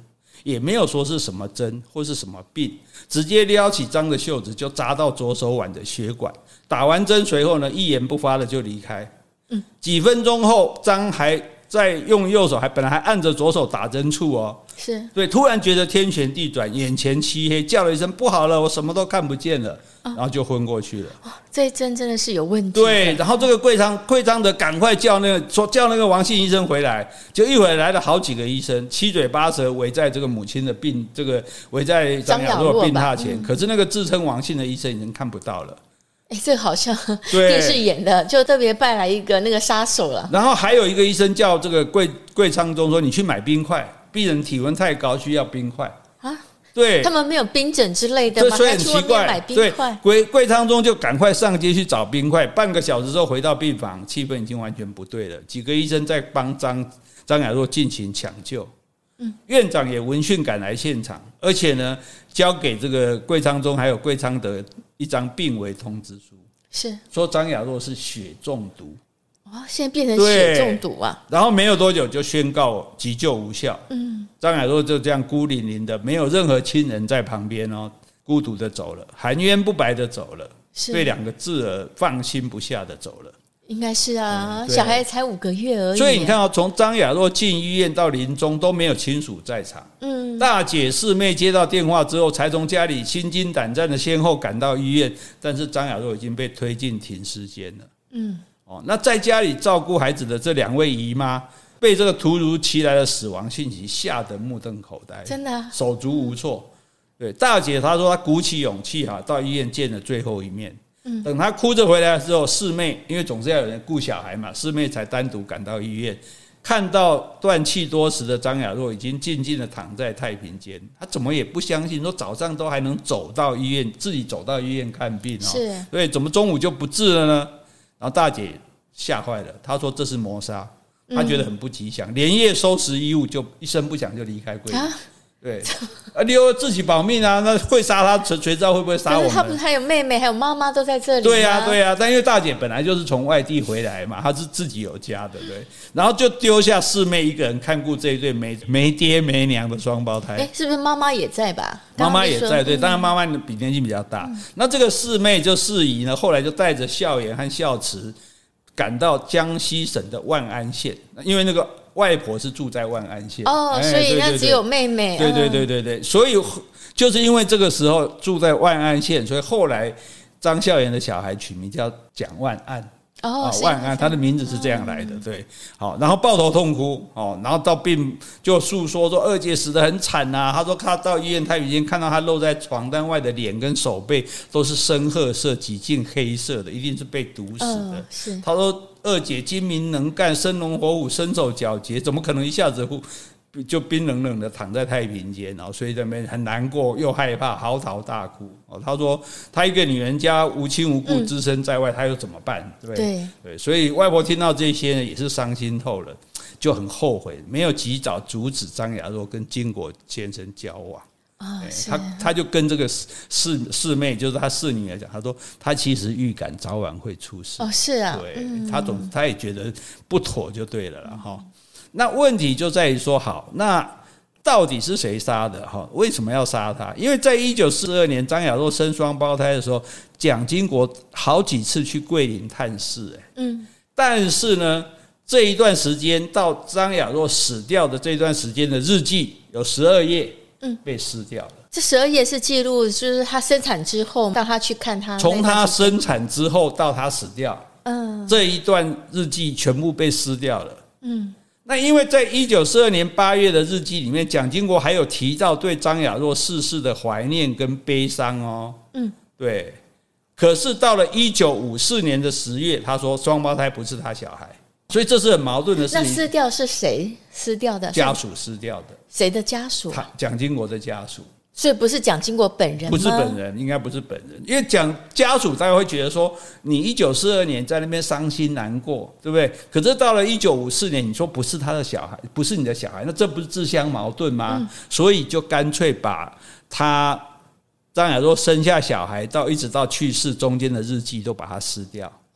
也没有说是什么针或是什么病，直接撩起张的袖子就扎到左手腕的血管，打完针随后呢一言不发的就离开。嗯，几分钟后，张还在用右手还本来还按着左手打针处哦， 是对，突然觉得天旋地转，眼前漆黑，叫了一声不好了，我什么都看不见了，然后就昏过去了。 哦，这一针真的是有问题。 对，然后这个桂昌桂昌德赶快叫那个说叫那个王姓医生回来，就一会儿来了好几个医生，七嘴八舌围在这个母亲的病，这个围在张雅若病榻前，嗯、可是那个自称王姓的医生已经看不到了。 哎，这好像电视演的，就特别派来一个那个杀手了。 然后还有一个医生叫这个桂桂昌中说：“你去买冰块，病人体温太高，需要冰块啊。”对， 他们没有冰枕之类的吗？ 所以很奇怪。 买冰块， 桂桂昌中就赶快上街去找冰块。半个小时之后回到病房，气氛已经完全不对了。几个医生在帮张张雅若进行抢救。嗯，院长也闻讯赶来现场，而且呢，交给这个桂昌中还有桂昌德一张病危通知书， 是说张雅若是血中毒。 哇，现在变成血中毒啊！ 然后没有多久就宣告急救无效。嗯，张雅若就这样孤零零的，没有任何亲人在旁边哦，孤独的走了，含冤不白的走了，对两个字儿放心不下的走了。 应该是啊，嗯、小孩才五个月而已。 所以你看哦，从张雅若进医院到临终都没有亲属在场。嗯，大姐四妹接到电话之后，才从家里心惊胆战的先后赶到医院，但是张雅若已经被推进停尸间了。嗯，哦，那在家里照顾孩子的这两位姨妈，被这个突如其来的死亡信息吓得目瞪口呆， 真的、啊、 手足无措。对，大姐她说她鼓起勇气哈，到医院见了最后一面。等他哭着回来的时候，四妹因为总是要有人顾小孩嘛，四妹才单独赶到医院，看到断气多时的张雅若已经静静的躺在太平间，他怎么也不相信，说早上都还能走到医院，自己走到医院看病哦， 是， 对，怎么中午就不治了呢？然后大姐吓坏了，她说这是谋杀，她觉得很不吉祥，连夜收拾衣物就一声不响就离开桂林。啊对，啊，你有自己保命啊！那会杀他，谁知道会不会杀我们？ 他不是还有妹妹，还有妈妈都在这里。 对呀、啊，对呀、啊。但因为大姐本来就是从外地回来嘛，她是自己有家的，对。然后就丢下四妹一个人看顾这一对没没爹没娘的双胞胎。 哎，是不是妈妈也在吧？ 妈妈也在，对。当然妈妈比年纪比较大。嗯、那这个四妹就四姨呢，后来就带着孝严和孝慈赶到江西省的万安县，因为那个。外婆是住在万安县哦，所以那只有妹妹。 对对对对对，所以就是因为这个时候住在万安县，所以后来张孝严的小孩取名叫蒋万安。哦，万安，他的名字是这样来的，对，好，然后抱头痛哭，哦，然后到病就诉说说二姐死得很惨呐、啊，他说他到医院太平间看到他露在床单外的脸跟手背都是深褐色、几近黑色的，一定是被毒死的。 嗯、是， 他说二姐精明能干、生龙活虎、身手矫捷，怎么可能一下子就冰冷冷的躺在太平间，然后所以在那边很难过又害怕，嚎啕大哭。他说他一个女人家无亲无故，只身在外，他又怎么办？对不对？ 对对，所以外婆听到这些呢，也是伤心透了，就很后悔，没有及早阻止张雅若跟金国先生交往。 哦、 他他就跟这个四四妹，就是他四女儿讲，他说他其实预感早晚会出事。 哦，是啊， 对， 嗯、 他总他也觉得不妥就对了啦哈。那问题就在于说，好，那到底是谁杀的？哈，为什么要杀他？因为在一九四二年张雅若生双胞胎的时候，蒋经国好几次去桂林探视，哎，嗯，但是呢，这一段时间到张雅若死掉的这一段时间的日记有十二页，嗯，被撕掉了。 这十二页是记录，就是他生产之后到他去看他， 从他生产之后到他死掉，嗯，这一段日记全部被撕掉了，嗯。那因为在一九四二年八月的日记里面，蒋经国还有提到对张雅若逝世的怀念跟悲伤哦，嗯，对。可是到了一九五四年的十月，他说双胞胎不是他小孩，所以这是很矛盾的事情。 那撕掉是谁撕掉的？ 家属撕掉的。 谁的家属？ 蒋经国的家属。 所以不是蒋经国本人吗？ 不是本人，应该不是本人，因为讲家属大家会觉得说，你一九四二年在那边伤心难过，对不对？可是到了一九五四年，你说不是他的小孩，不是你的小孩，那这不是自相矛盾吗？嗯、所以就干脆把他张雅若生下小孩到一直到去世中间的日记都把它撕掉。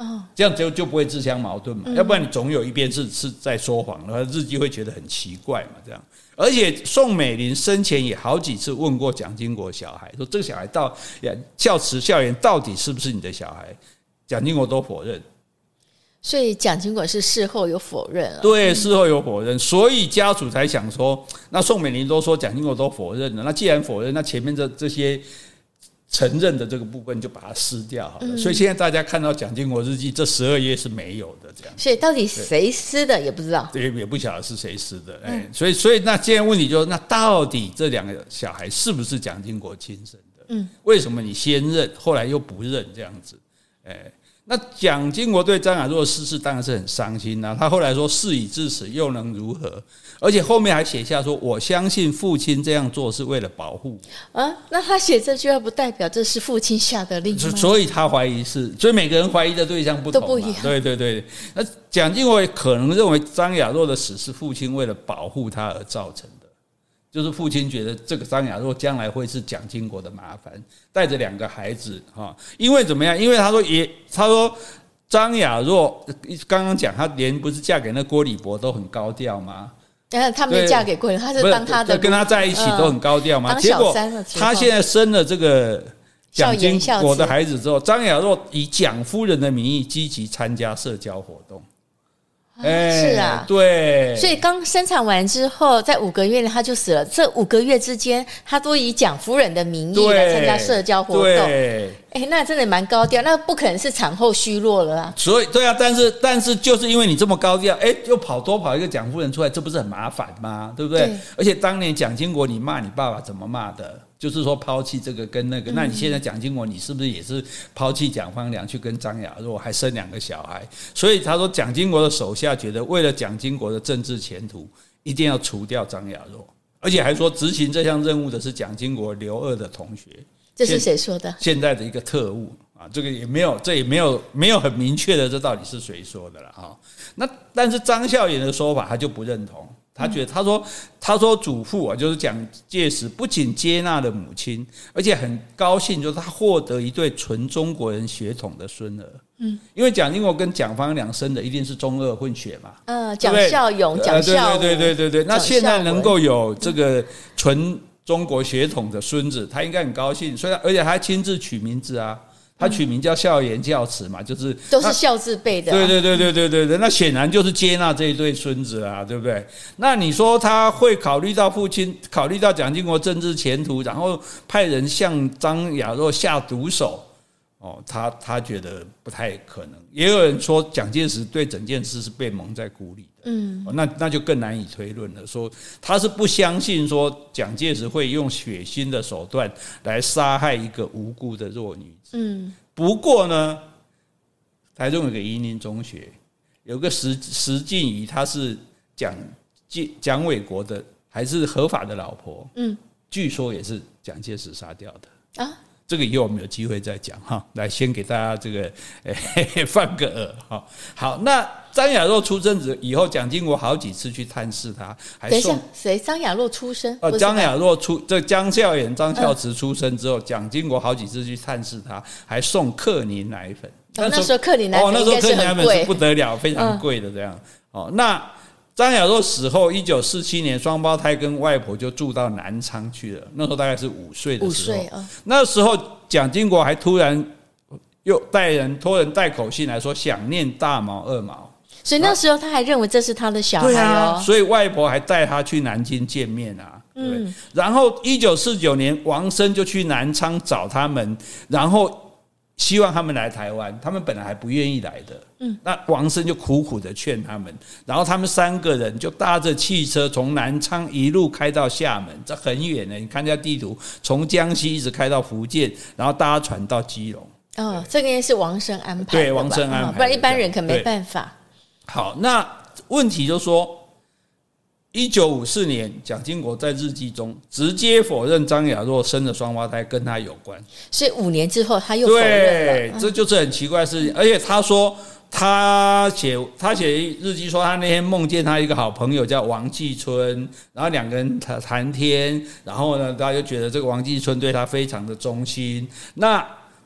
哦， 这样就就不会自相矛盾嘛，嗯、要不然你总有一边是是在说谎的话，日记会觉得很奇怪嘛，这样。而且宋美龄生前也好几次问过蒋经国小孩，说这个小孩到孝慈孝严到底是不是你的小孩？蒋经国都否认。 所以蒋经国是事后有否认了， 对，事后有否认，所以家属才想说，那宋美龄都说蒋经国都否认了，那既然否认，那前面这这些承认的这个部分就把它撕掉好了。嗯、所以现在大家看到蒋经国日记这十二页是没有的，这样。 所以到底谁撕的也不知道， 对，也不晓得是谁撕的。哎、嗯，所以所以那现在问题就是，那到底这两个小孩是不是蒋经国亲生的？嗯，为什么你先认，后来又不认这样子？哎。那蒋经国对张亚若的逝世当然是很伤心啊，他后来说事已至此又能如何，而且后面还写下说我相信父亲这样做是为了保护啊。那他写这句话不代表这是父亲下的令吗？ 所以他怀疑是，所以每个人怀疑的对象不同嘛，都不一样。对对对，那蒋经国可能认为张亚若的死是父亲为了保护他而造成的，就是父亲觉得这个张亚若将来会是蒋经国的麻烦，带着两个孩子哈，因为怎么样？因为他说也，他说张亚若刚刚讲，她连不是嫁给那郭礼伯都很高调吗？ 但他没嫁给郭礼伯，他是当他的， 跟他在一起都很高调嘛。结果他现在生了这个蒋经国的孩子之后，张亚若以蒋夫人的名义积极参加社交活动。 欸、是啊， 对， 所以刚生产完之后，在五个月内他就死了。这五个月之间，他都以蒋夫人的名义来参加社交活动。对，哎、欸，那真的蛮高调，那不可能是产后虚弱了啊。 所以，对啊，但是但是就是因为你这么高调，哎、欸，又跑多跑一个蒋夫人出来，这不是很麻烦吗？对不对？对，而且当年蒋经国，你骂你爸爸怎么骂的？就是说抛弃这个跟那个，那你现在蒋经国，你是不是也是抛弃蒋方良去跟张亚若，还生两个小孩？所以他说，蒋经国的手下觉得，为了蒋经国的政治前途，一定要除掉张亚若，而且还说执行这项任务的是蒋经国留二的同学。 这是谁说的？ 现在的一个特务啊，这个也没有，这也没有没有很明确的，这到底是谁说的了啊？那但是张孝严的说法，他就不认同。他觉得，他说，他说祖父啊，就是蒋介石不仅接纳了母亲，而且很高兴，就是他获得一对纯中国人血统的孙儿。嗯，因为蒋经国跟蒋方良生的一定是中俄混血嘛。 嗯，蒋孝勇、蒋孝武， 对对对对对。那现在能够有这个纯中国血统的孙子，他应该很高兴，所以而且他亲自取名字啊。他取名叫孝严教慈嘛，就是都是孝字辈的、啊。 对对对对对对对，那显然就是接纳这一对孙子啊，对不对？那你说他会考虑到父亲，考虑到蒋经国政治前途，然后派人向张亚若下毒手？哦，他他觉得不太可能。也有人说蒋介石对整件事是被蒙在鼓里的，嗯，哦、那那就更难以推论了。说他是不相信说蒋介石会用血腥的手段来杀害一个无辜的弱女子。嗯，不过呢，台中有个宜宁中学有个石石敬怡，她是蒋蒋纬国的还是合法的老婆，嗯，据说也是蒋介石杀掉的啊。这个以后我们有机会再讲哈，来先给大家这个诶放个耳哈。好，那张亚若出生以后，蒋经国好几次去探视他，还送。 等一下，谁？张亚若出生？ 哦，张亚若出这张孝严、张孝慈出生之后，蒋经国好几次去探视他，还送克宁奶粉。 哦、那时候克宁奶粉哦，那时候克宁奶粉是不得了，非常贵的这样。嗯、哦，那。张亚若死后，一九四七年，双胞胎跟外婆就住到南昌去了。那时候大概是五岁的时候。五岁、哦、那时候蒋经国还突然又带人托人带口信来说想念大毛、二毛， 所以那时候他还认为这是他的小孩、哦。对啊， 所以外婆还带他去南京见面啊。嗯，然后一九四九年，王生就去南昌找他们，然后。希望他们来台湾，他们本来还不愿意来的。嗯，那王生就苦苦的劝他们，然后他们三个人就搭着汽车从南昌一路开到厦门，这很远呢。你看一下地图，从江西一直开到福建，然后搭船到基隆。 哦，这个应该是王生安排的吧？ 对，王生安排的、哦， 不然一般人可没办法。 好，那问题就是说。一九五四年，蒋经国在日记中直接否认张亚若生的双胞胎跟他有关， 所以五年之后他又否认了。 对，这就是很奇怪的事情。而且他说，他写他写日记说，他那天梦见他一个好朋友叫王继春，然后两个人谈天，然后呢，他就觉得这个王继春对他非常的忠心。那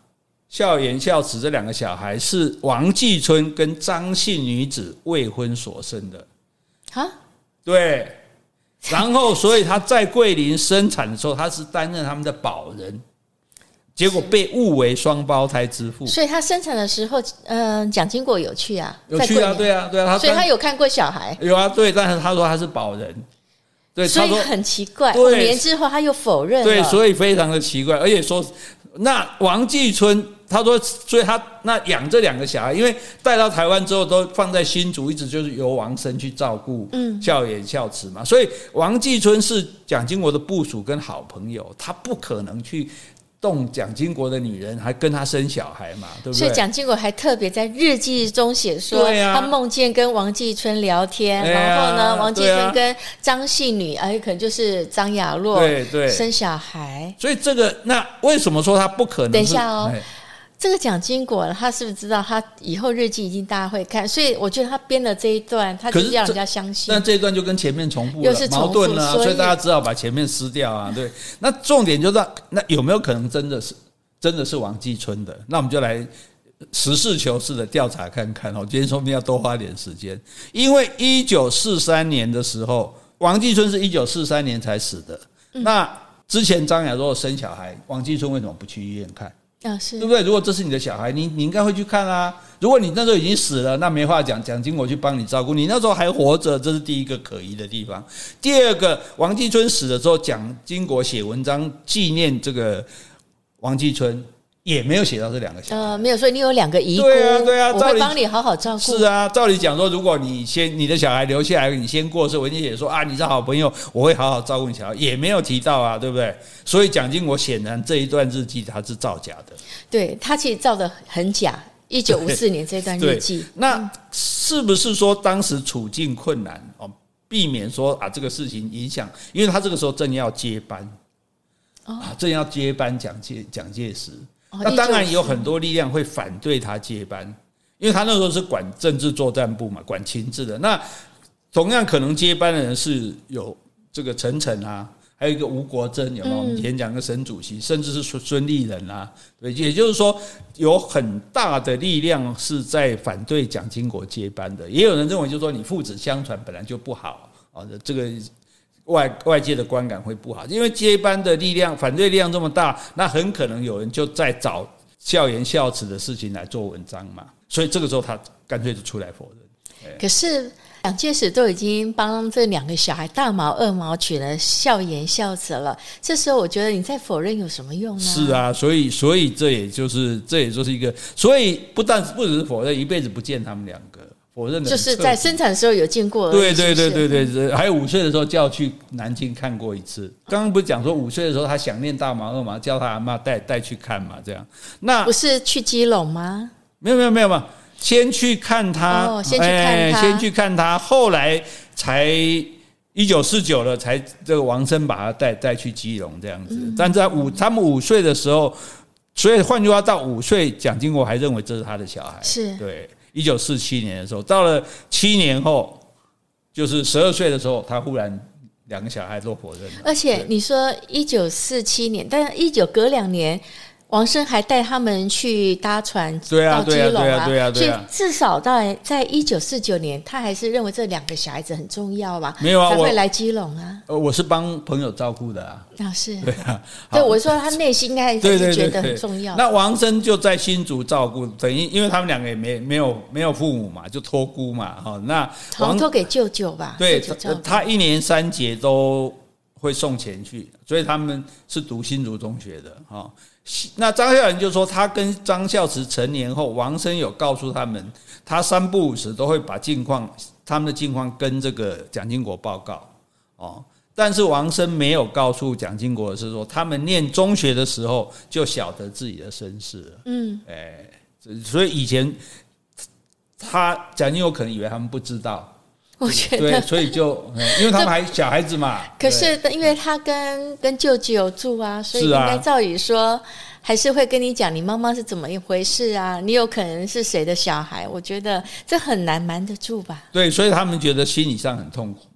孝严孝慈这两个小孩是王继春跟张姓女子未婚所生的啊， 对，然后所以他在桂林生产的时候，他是担任他们的保人，结果被误为双胞胎之父。 所以他生产的时候，嗯、呃，蒋经国有去啊， 有去啊，对啊，对啊，他所以他有看过小孩， 有啊，对，但是他说他是保人。对， 所以很奇怪，五年之后他又否认了。 对，所以非常的奇怪，而且说，那王继春他说，所以他那养这两个小孩，因为带到台湾之后都放在新竹，一直就是由王生去照顾，嗯，孝严孝慈嘛，所以王继春是蒋经国的部属跟好朋友，他不可能去动蒋经国的女人，还跟他生小孩嘛，对不对？ 所以蒋经国还特别在日记中写说，啊、他梦见跟王继春聊天，啊、然后呢，王继春跟张姓女，哎、啊，可能就是张雅洛， 对对， 生小孩。 所以这个，那为什么说他不可能？ 等一下哦。这个蒋经国他是不是知道他以后日记一定大家会看，所以我觉得他编了这一段，他就是让人家相信。 那这一段就跟前面重复了， 又是重复矛盾了、啊， 所以所以大家只好把前面撕掉啊。对，那重点就是那有没有可能真的是真的是王继春的？那我们就来实事求是的调查看看哦。今天说不定要多花点时间，因为一九四三年的时候，王继春是一九四三年才死的。嗯、那之前张雅若生小孩，王继春为什么不去医院看？ 啊、是对不对？如果这是你的小孩，你你应该会去看啊。如果你那时候已经死了，那没话讲，蒋经国去帮你照顾。你那时候还活着，这是第一个可疑的地方。第二个，王继春死了之后，蒋经国写文章纪念这个王继春，也没有写到这两个小孩。 呃，没有说你有两个遗孤， 对啊，对啊， 我会帮你好好照顾。 是啊，照理讲说，如果你先你的小孩留下来，你先过世，我一定写说啊，你是好朋友，我会好好照顾你小孩，也没有提到啊，对不对？所以蒋经国显然这一段日记他是造假的。 对，他其实造的很假。一九五四年这段日记， 那是不是说当时处境困难哦，避免说啊这个事情影响？因为他这个时候正要接班，哦、啊，正要接班蒋介蒋介石。那当然有很多力量会反对他接班，因为他那时候是管政治作战部嘛，管情治的。那同样可能接班的人是有这个陈诚啊，还有一个吴国桢，有没有？我们以前讲个省主席，甚至是孙立人啊，对，也就是说有很大的力量是在反对蒋经国接班的。也有人认为，就是说你父子相传本来就不好啊，这个。外外界的观感会不好，因为接班的力量、反对力量这么大，那很可能有人就在找孝严孝慈的事情来做文章嘛，所以这个时候他干脆就出来否认。 可是蒋介石都已经帮这两个小孩大毛、二毛取了孝严孝慈了，这时候我觉得你再否认有什么用呢？ 是啊，所以所以这也就是这也就是一个，所以不但不只是否认，一辈子不见他们两个。否认的就是在生产的时候有见过， 对对对对对对，还有五岁的时候叫去南京看过一次。刚刚不是讲说五岁的时候他想念大毛二毛，叫他阿嬷带带去看嘛，这样。那不是去基隆吗？ 没有没有没有嘛，先去看他， 哦、先去看他、 哎，先去看他，后来才一九四九了，才这个王生把他带带去基隆这样子。嗯、但在五他们五岁的时候，所以换句话到五岁，蒋经国还认为这是他的小孩， 是对。一九四七年的时候，到了七年后，就是十二岁的时候，他忽然两个小孩都否认了。 而且你说一九四七年，但是一九隔两年，王生还带他们去搭船到基隆啊， 对啊，对啊，对啊， 所以至少在在一九四九年，他还是认为这两个小孩子很重要吧？ 没有啊， 才会来基隆啊。 呃，我是帮朋友照顾的啊。 啊，是， 对啊， 对，我说他内心应该还是觉得很重要。 对对对对，那王生就在新竹照顾，等于因为他们两个也没没有没有父母嘛，就托孤嘛，哈，那王托给舅舅吧。 对，他, 他一年三节都会送钱去，所以他们是读新竹中学的哈。那张孝严就说，他跟张孝慈成年后，王生有告诉他们，他三不五时都会把近况，他们的近况跟这个蒋经国报告哦。但是王生没有告诉蒋经国的是说，他们念中学的时候就晓得自己的身世了。嗯，哎，所以以前他蒋经国可能以为他们不知道。 我觉得对，所以就因为他们还小孩子嘛。 可是因为他跟跟舅舅有住啊，所以应该照理说还是会跟你讲你妈妈是怎么一回事啊，你有可能是谁的小孩，我觉得这很难瞒得住吧。 对，所以他们觉得心理上很痛苦嘛。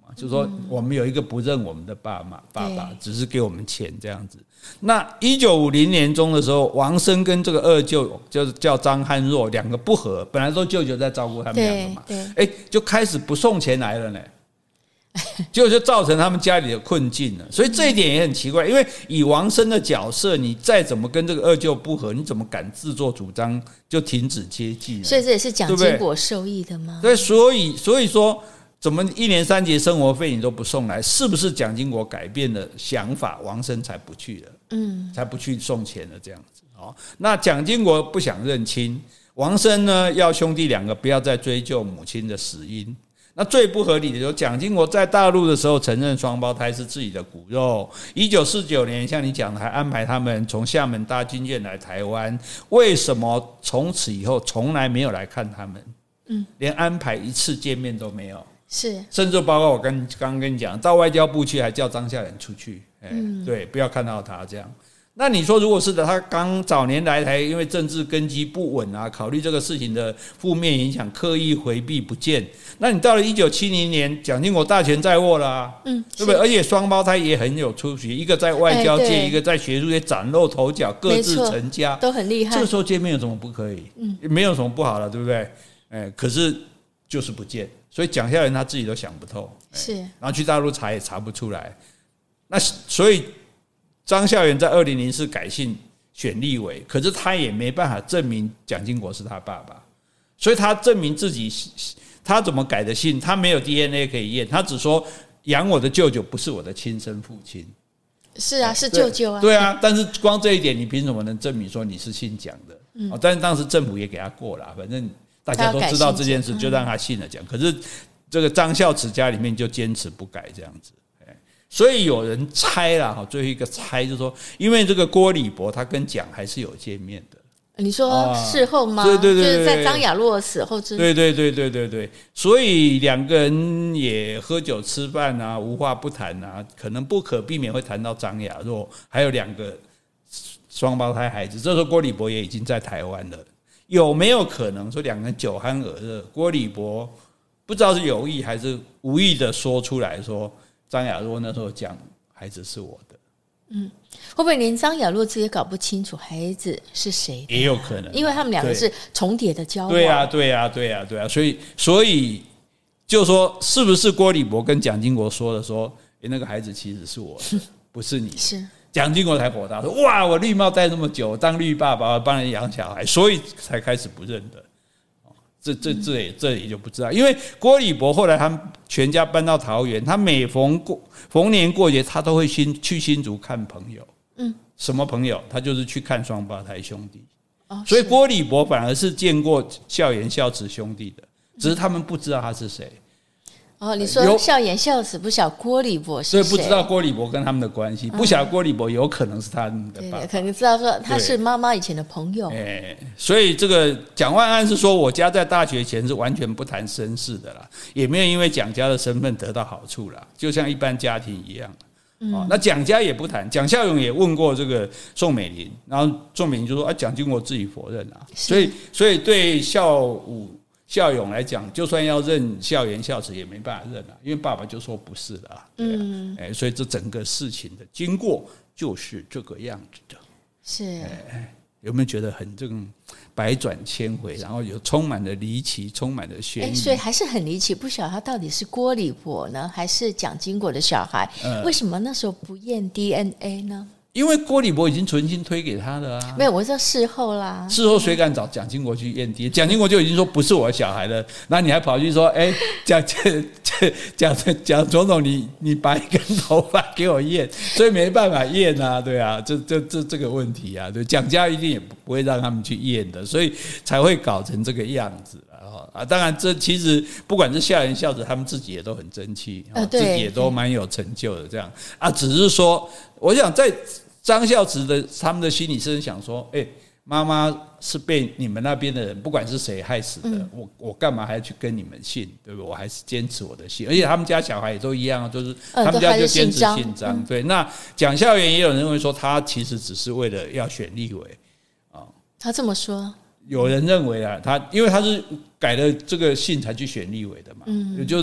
就说我们有一个不认我们的爸妈爸爸，只是给我们钱这样子。那一九五零年中的时候，王生跟这个二舅就是叫张汉若两个不和，本来都舅舅在照顾他们两个嘛，哎，就开始不送钱来了呢。结果就造成他们家里的困境了，所以这一点也很奇怪，因为以王生的角色，你再怎么跟这个二舅不和，你怎么敢自作主张就停止接济呢？ 所以这也是蒋经国受益的吗？ 对，所以所以说，怎么一年三节生活费你都不送来？是不是蒋经国改变了想法，王生才不去了？嗯，才不去送钱了这样子。哦，那蒋经国不想认亲，王生呢要兄弟两个不要再追究母亲的死因。那最不合理的就是蒋经国在大陆的时候承认双胞胎是自己的骨肉，一九四九年像你讲的还安排他们从厦门搭军舰来台湾，为什么从此以后从来没有来看他们？嗯，连安排一次见面都没有， 是， 甚至包括我跟刚刚跟你讲，到外交部去还叫张孝廉出去，哎，嗯，对，不要看到他这样。那你说，如果是的，他刚早年来台，因为政治根基不稳啊，考虑这个事情的负面影响，刻意回避不见。那你到了一九七零年，蒋经国大权在握了啊，嗯，对不对？而且双胞胎也很有出息，一个在外交界，欸、一个在学术界崭露头角，各自成家， 都很厉害。 这个时候见面有什么不可以？嗯，没有什么不好了，对不对？哎，可是就是不见，所以蒋孝严他自己都想不透， 是， 然后去大陆查也查不出来。那所以。张孝严在二零零四改姓选立委，可是他也没办法证明蒋经国是他爸爸，所以他证明自己他怎么改的姓？他没有 D N A 可以验，他只说养我的舅舅不是我的亲生父亲。 是啊，是舅舅啊。 对啊，但是光这一点，你凭什么能证明说你是姓蒋的？嗯，但是当时政府也给他过了，反正大家都知道这件事，就让他姓了蒋。可是这个张孝慈家里面就坚持不改这样子。所以有人猜啦，最后一个猜就是说，因为这个郭礼伯他跟蒋还是有见面的。 你说事后吗？ 对对对， 就是在张雅洛死后之。 对对对对对对，所以两个人也喝酒吃饭啊，无话不谈啊，可能不可避免会谈到张雅洛，还有两个双胞胎孩子。这时候郭礼伯也已经在台湾了，有没有可能说两个人酒酣耳热，郭礼伯不知道是有意还是无意的说出来说？张雅洛那时候讲孩子是我的， 嗯，会不会连张雅洛自己也搞不清楚孩子是谁的？ 也有可能， 因为他们两个是重叠的交往。 对啊，对啊，对啊，对啊，所以所以就说是不是郭礼伯跟蒋经国说的说，欸、那个孩子其实是我的，不是你。 是蒋经国才火大说，哇，我绿帽戴那么久，当绿爸爸，我帮人养小孩，所以才开始不认的。这这这也这也就不知道，因为郭礼伯后来他们全家搬到桃园，他每逢过逢年过节，他都会新去新竹看朋友。嗯，什么朋友？他就是去看双胞胎兄弟。哦，所以郭礼伯反而是见过孝严、孝慈兄弟的，只是他们不知道他是谁。 哦，你说孝严、孝慈不晓郭礼伯是谁？ 所以不知道郭礼伯跟他们的关系，不晓得郭礼伯有可能是他们的爸爸， 可能知道说他是妈妈以前的朋友。 哎，所以这个蒋万安是说，我家在大学前是完全不谈身世的啦，也没有因为蒋家的身份得到好处啦，就像一般家庭一样。嗯哦、那蒋家也不谈，蒋孝勇也问过这个宋美龄，然后宋美龄就说啊，蒋经国自己否认啊，所以所以对孝武。孝勇来讲，就算要认孝严、孝慈也没办法认啊，因为爸爸就说不是的啊，对啊，嗯，哎，所以这整个事情的经过就是这个样子的。 是， 哎，有没有觉得很这种百转千回，然后有充满了离奇，充满了悬疑？ 所以还是很离奇，不晓得他到底是郭礼伯呢，还是蒋经国的小孩？嗯、为什么那时候不验 D N A 呢？ 因为郭礼伯已经存心推给他的啊， 没有，我说事后啦， 事后谁敢找蒋经国去验 D N A？ 蒋经国就已经说不是我的小孩了，那你还跑去说，哎，蒋蒋蒋总统，你你拔一根头发给我验，所以没办法验啊，对啊，这这这这个问题啊，对，蒋家一定也不会让他们去验的，所以才会搞成这个样子啊。当然，这其实不管是孝严、孝慈，他们自己也都很争气，呃、自己也都蛮有成就的，这样啊，只是说。我想在张孝慈的他们的心理是想说，哎、欸，妈妈是被你们那边的人，不管是谁害死的，嗯、我我干嘛还要去跟你们姓，对不对？我还是坚持我的姓，而且他们家小孩也都一样，就是他们家就坚持姓张。嗯、对，那蒋孝严也有人认为说，他其实只是为了要选立委啊。 他这么说， 有人认为啊，他因为他是改了这个姓才去选立委的嘛，嗯，就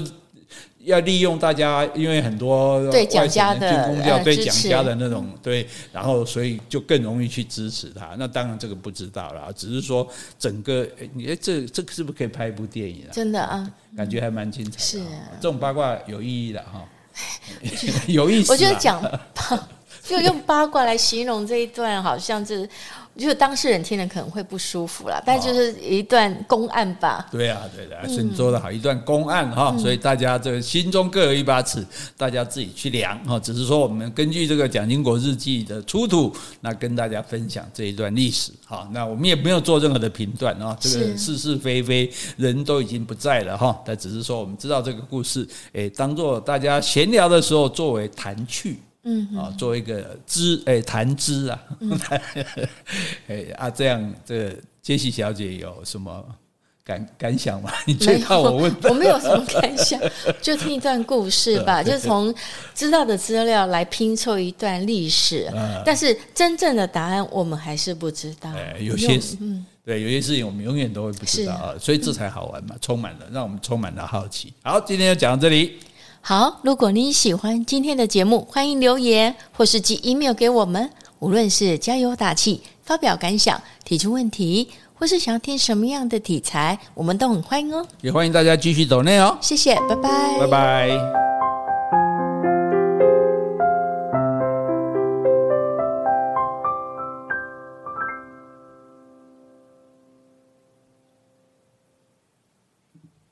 要利用大家，因为很多对蒋家的军公教对呃蒋家的那种对，然后所以就更容易去支持他。那当然这个不知道啦，只是说整个哎，这这个是不是可以拍一部电影啊？ 真的啊， 感觉还蛮精彩的。 是、啊、 这种八卦有意义的哈，有意思。 我觉得讲就用八卦来形容这一段，好像是。就是当事人听了可能会不舒服啦，但就是一段公案吧。 哦、对啊，对的，是你说的好，一段公案哈、嗯，所以大家这个心中各有一把尺，大家自己去量哈。只是说我们根据这个蒋经国日记的出土，那跟大家分享这一段历史哈。那我们也没有做任何的评断啊，这个是是非非，人都已经不在了哈。但只是说我们知道这个故事，诶，当做大家闲聊的时候作为谈趣。嗯啊，做一个知诶谈资啊，哎、嗯、啊，这样这个杰西小姐有什么感感想吗？你最怕我问， 我没有什么感想，就听一段故事吧，就从知道的资料来拼凑一段历史，嗯、但是真正的答案我们还是不知道。 哎、有些嗯。对，有些事情我们永远都会不知道啊，所以这才好玩嘛，充满了让我们充满了好奇。好，今天就讲到这里。 好，如果你喜欢今天的节目，欢迎留言或是寄 email 给我们。无论是加油打气、发表感想、提出问题，或是想要听什么样的题材，我们都很欢迎哦。 也欢迎大家继续抖内哦。 谢谢，拜拜， 拜拜。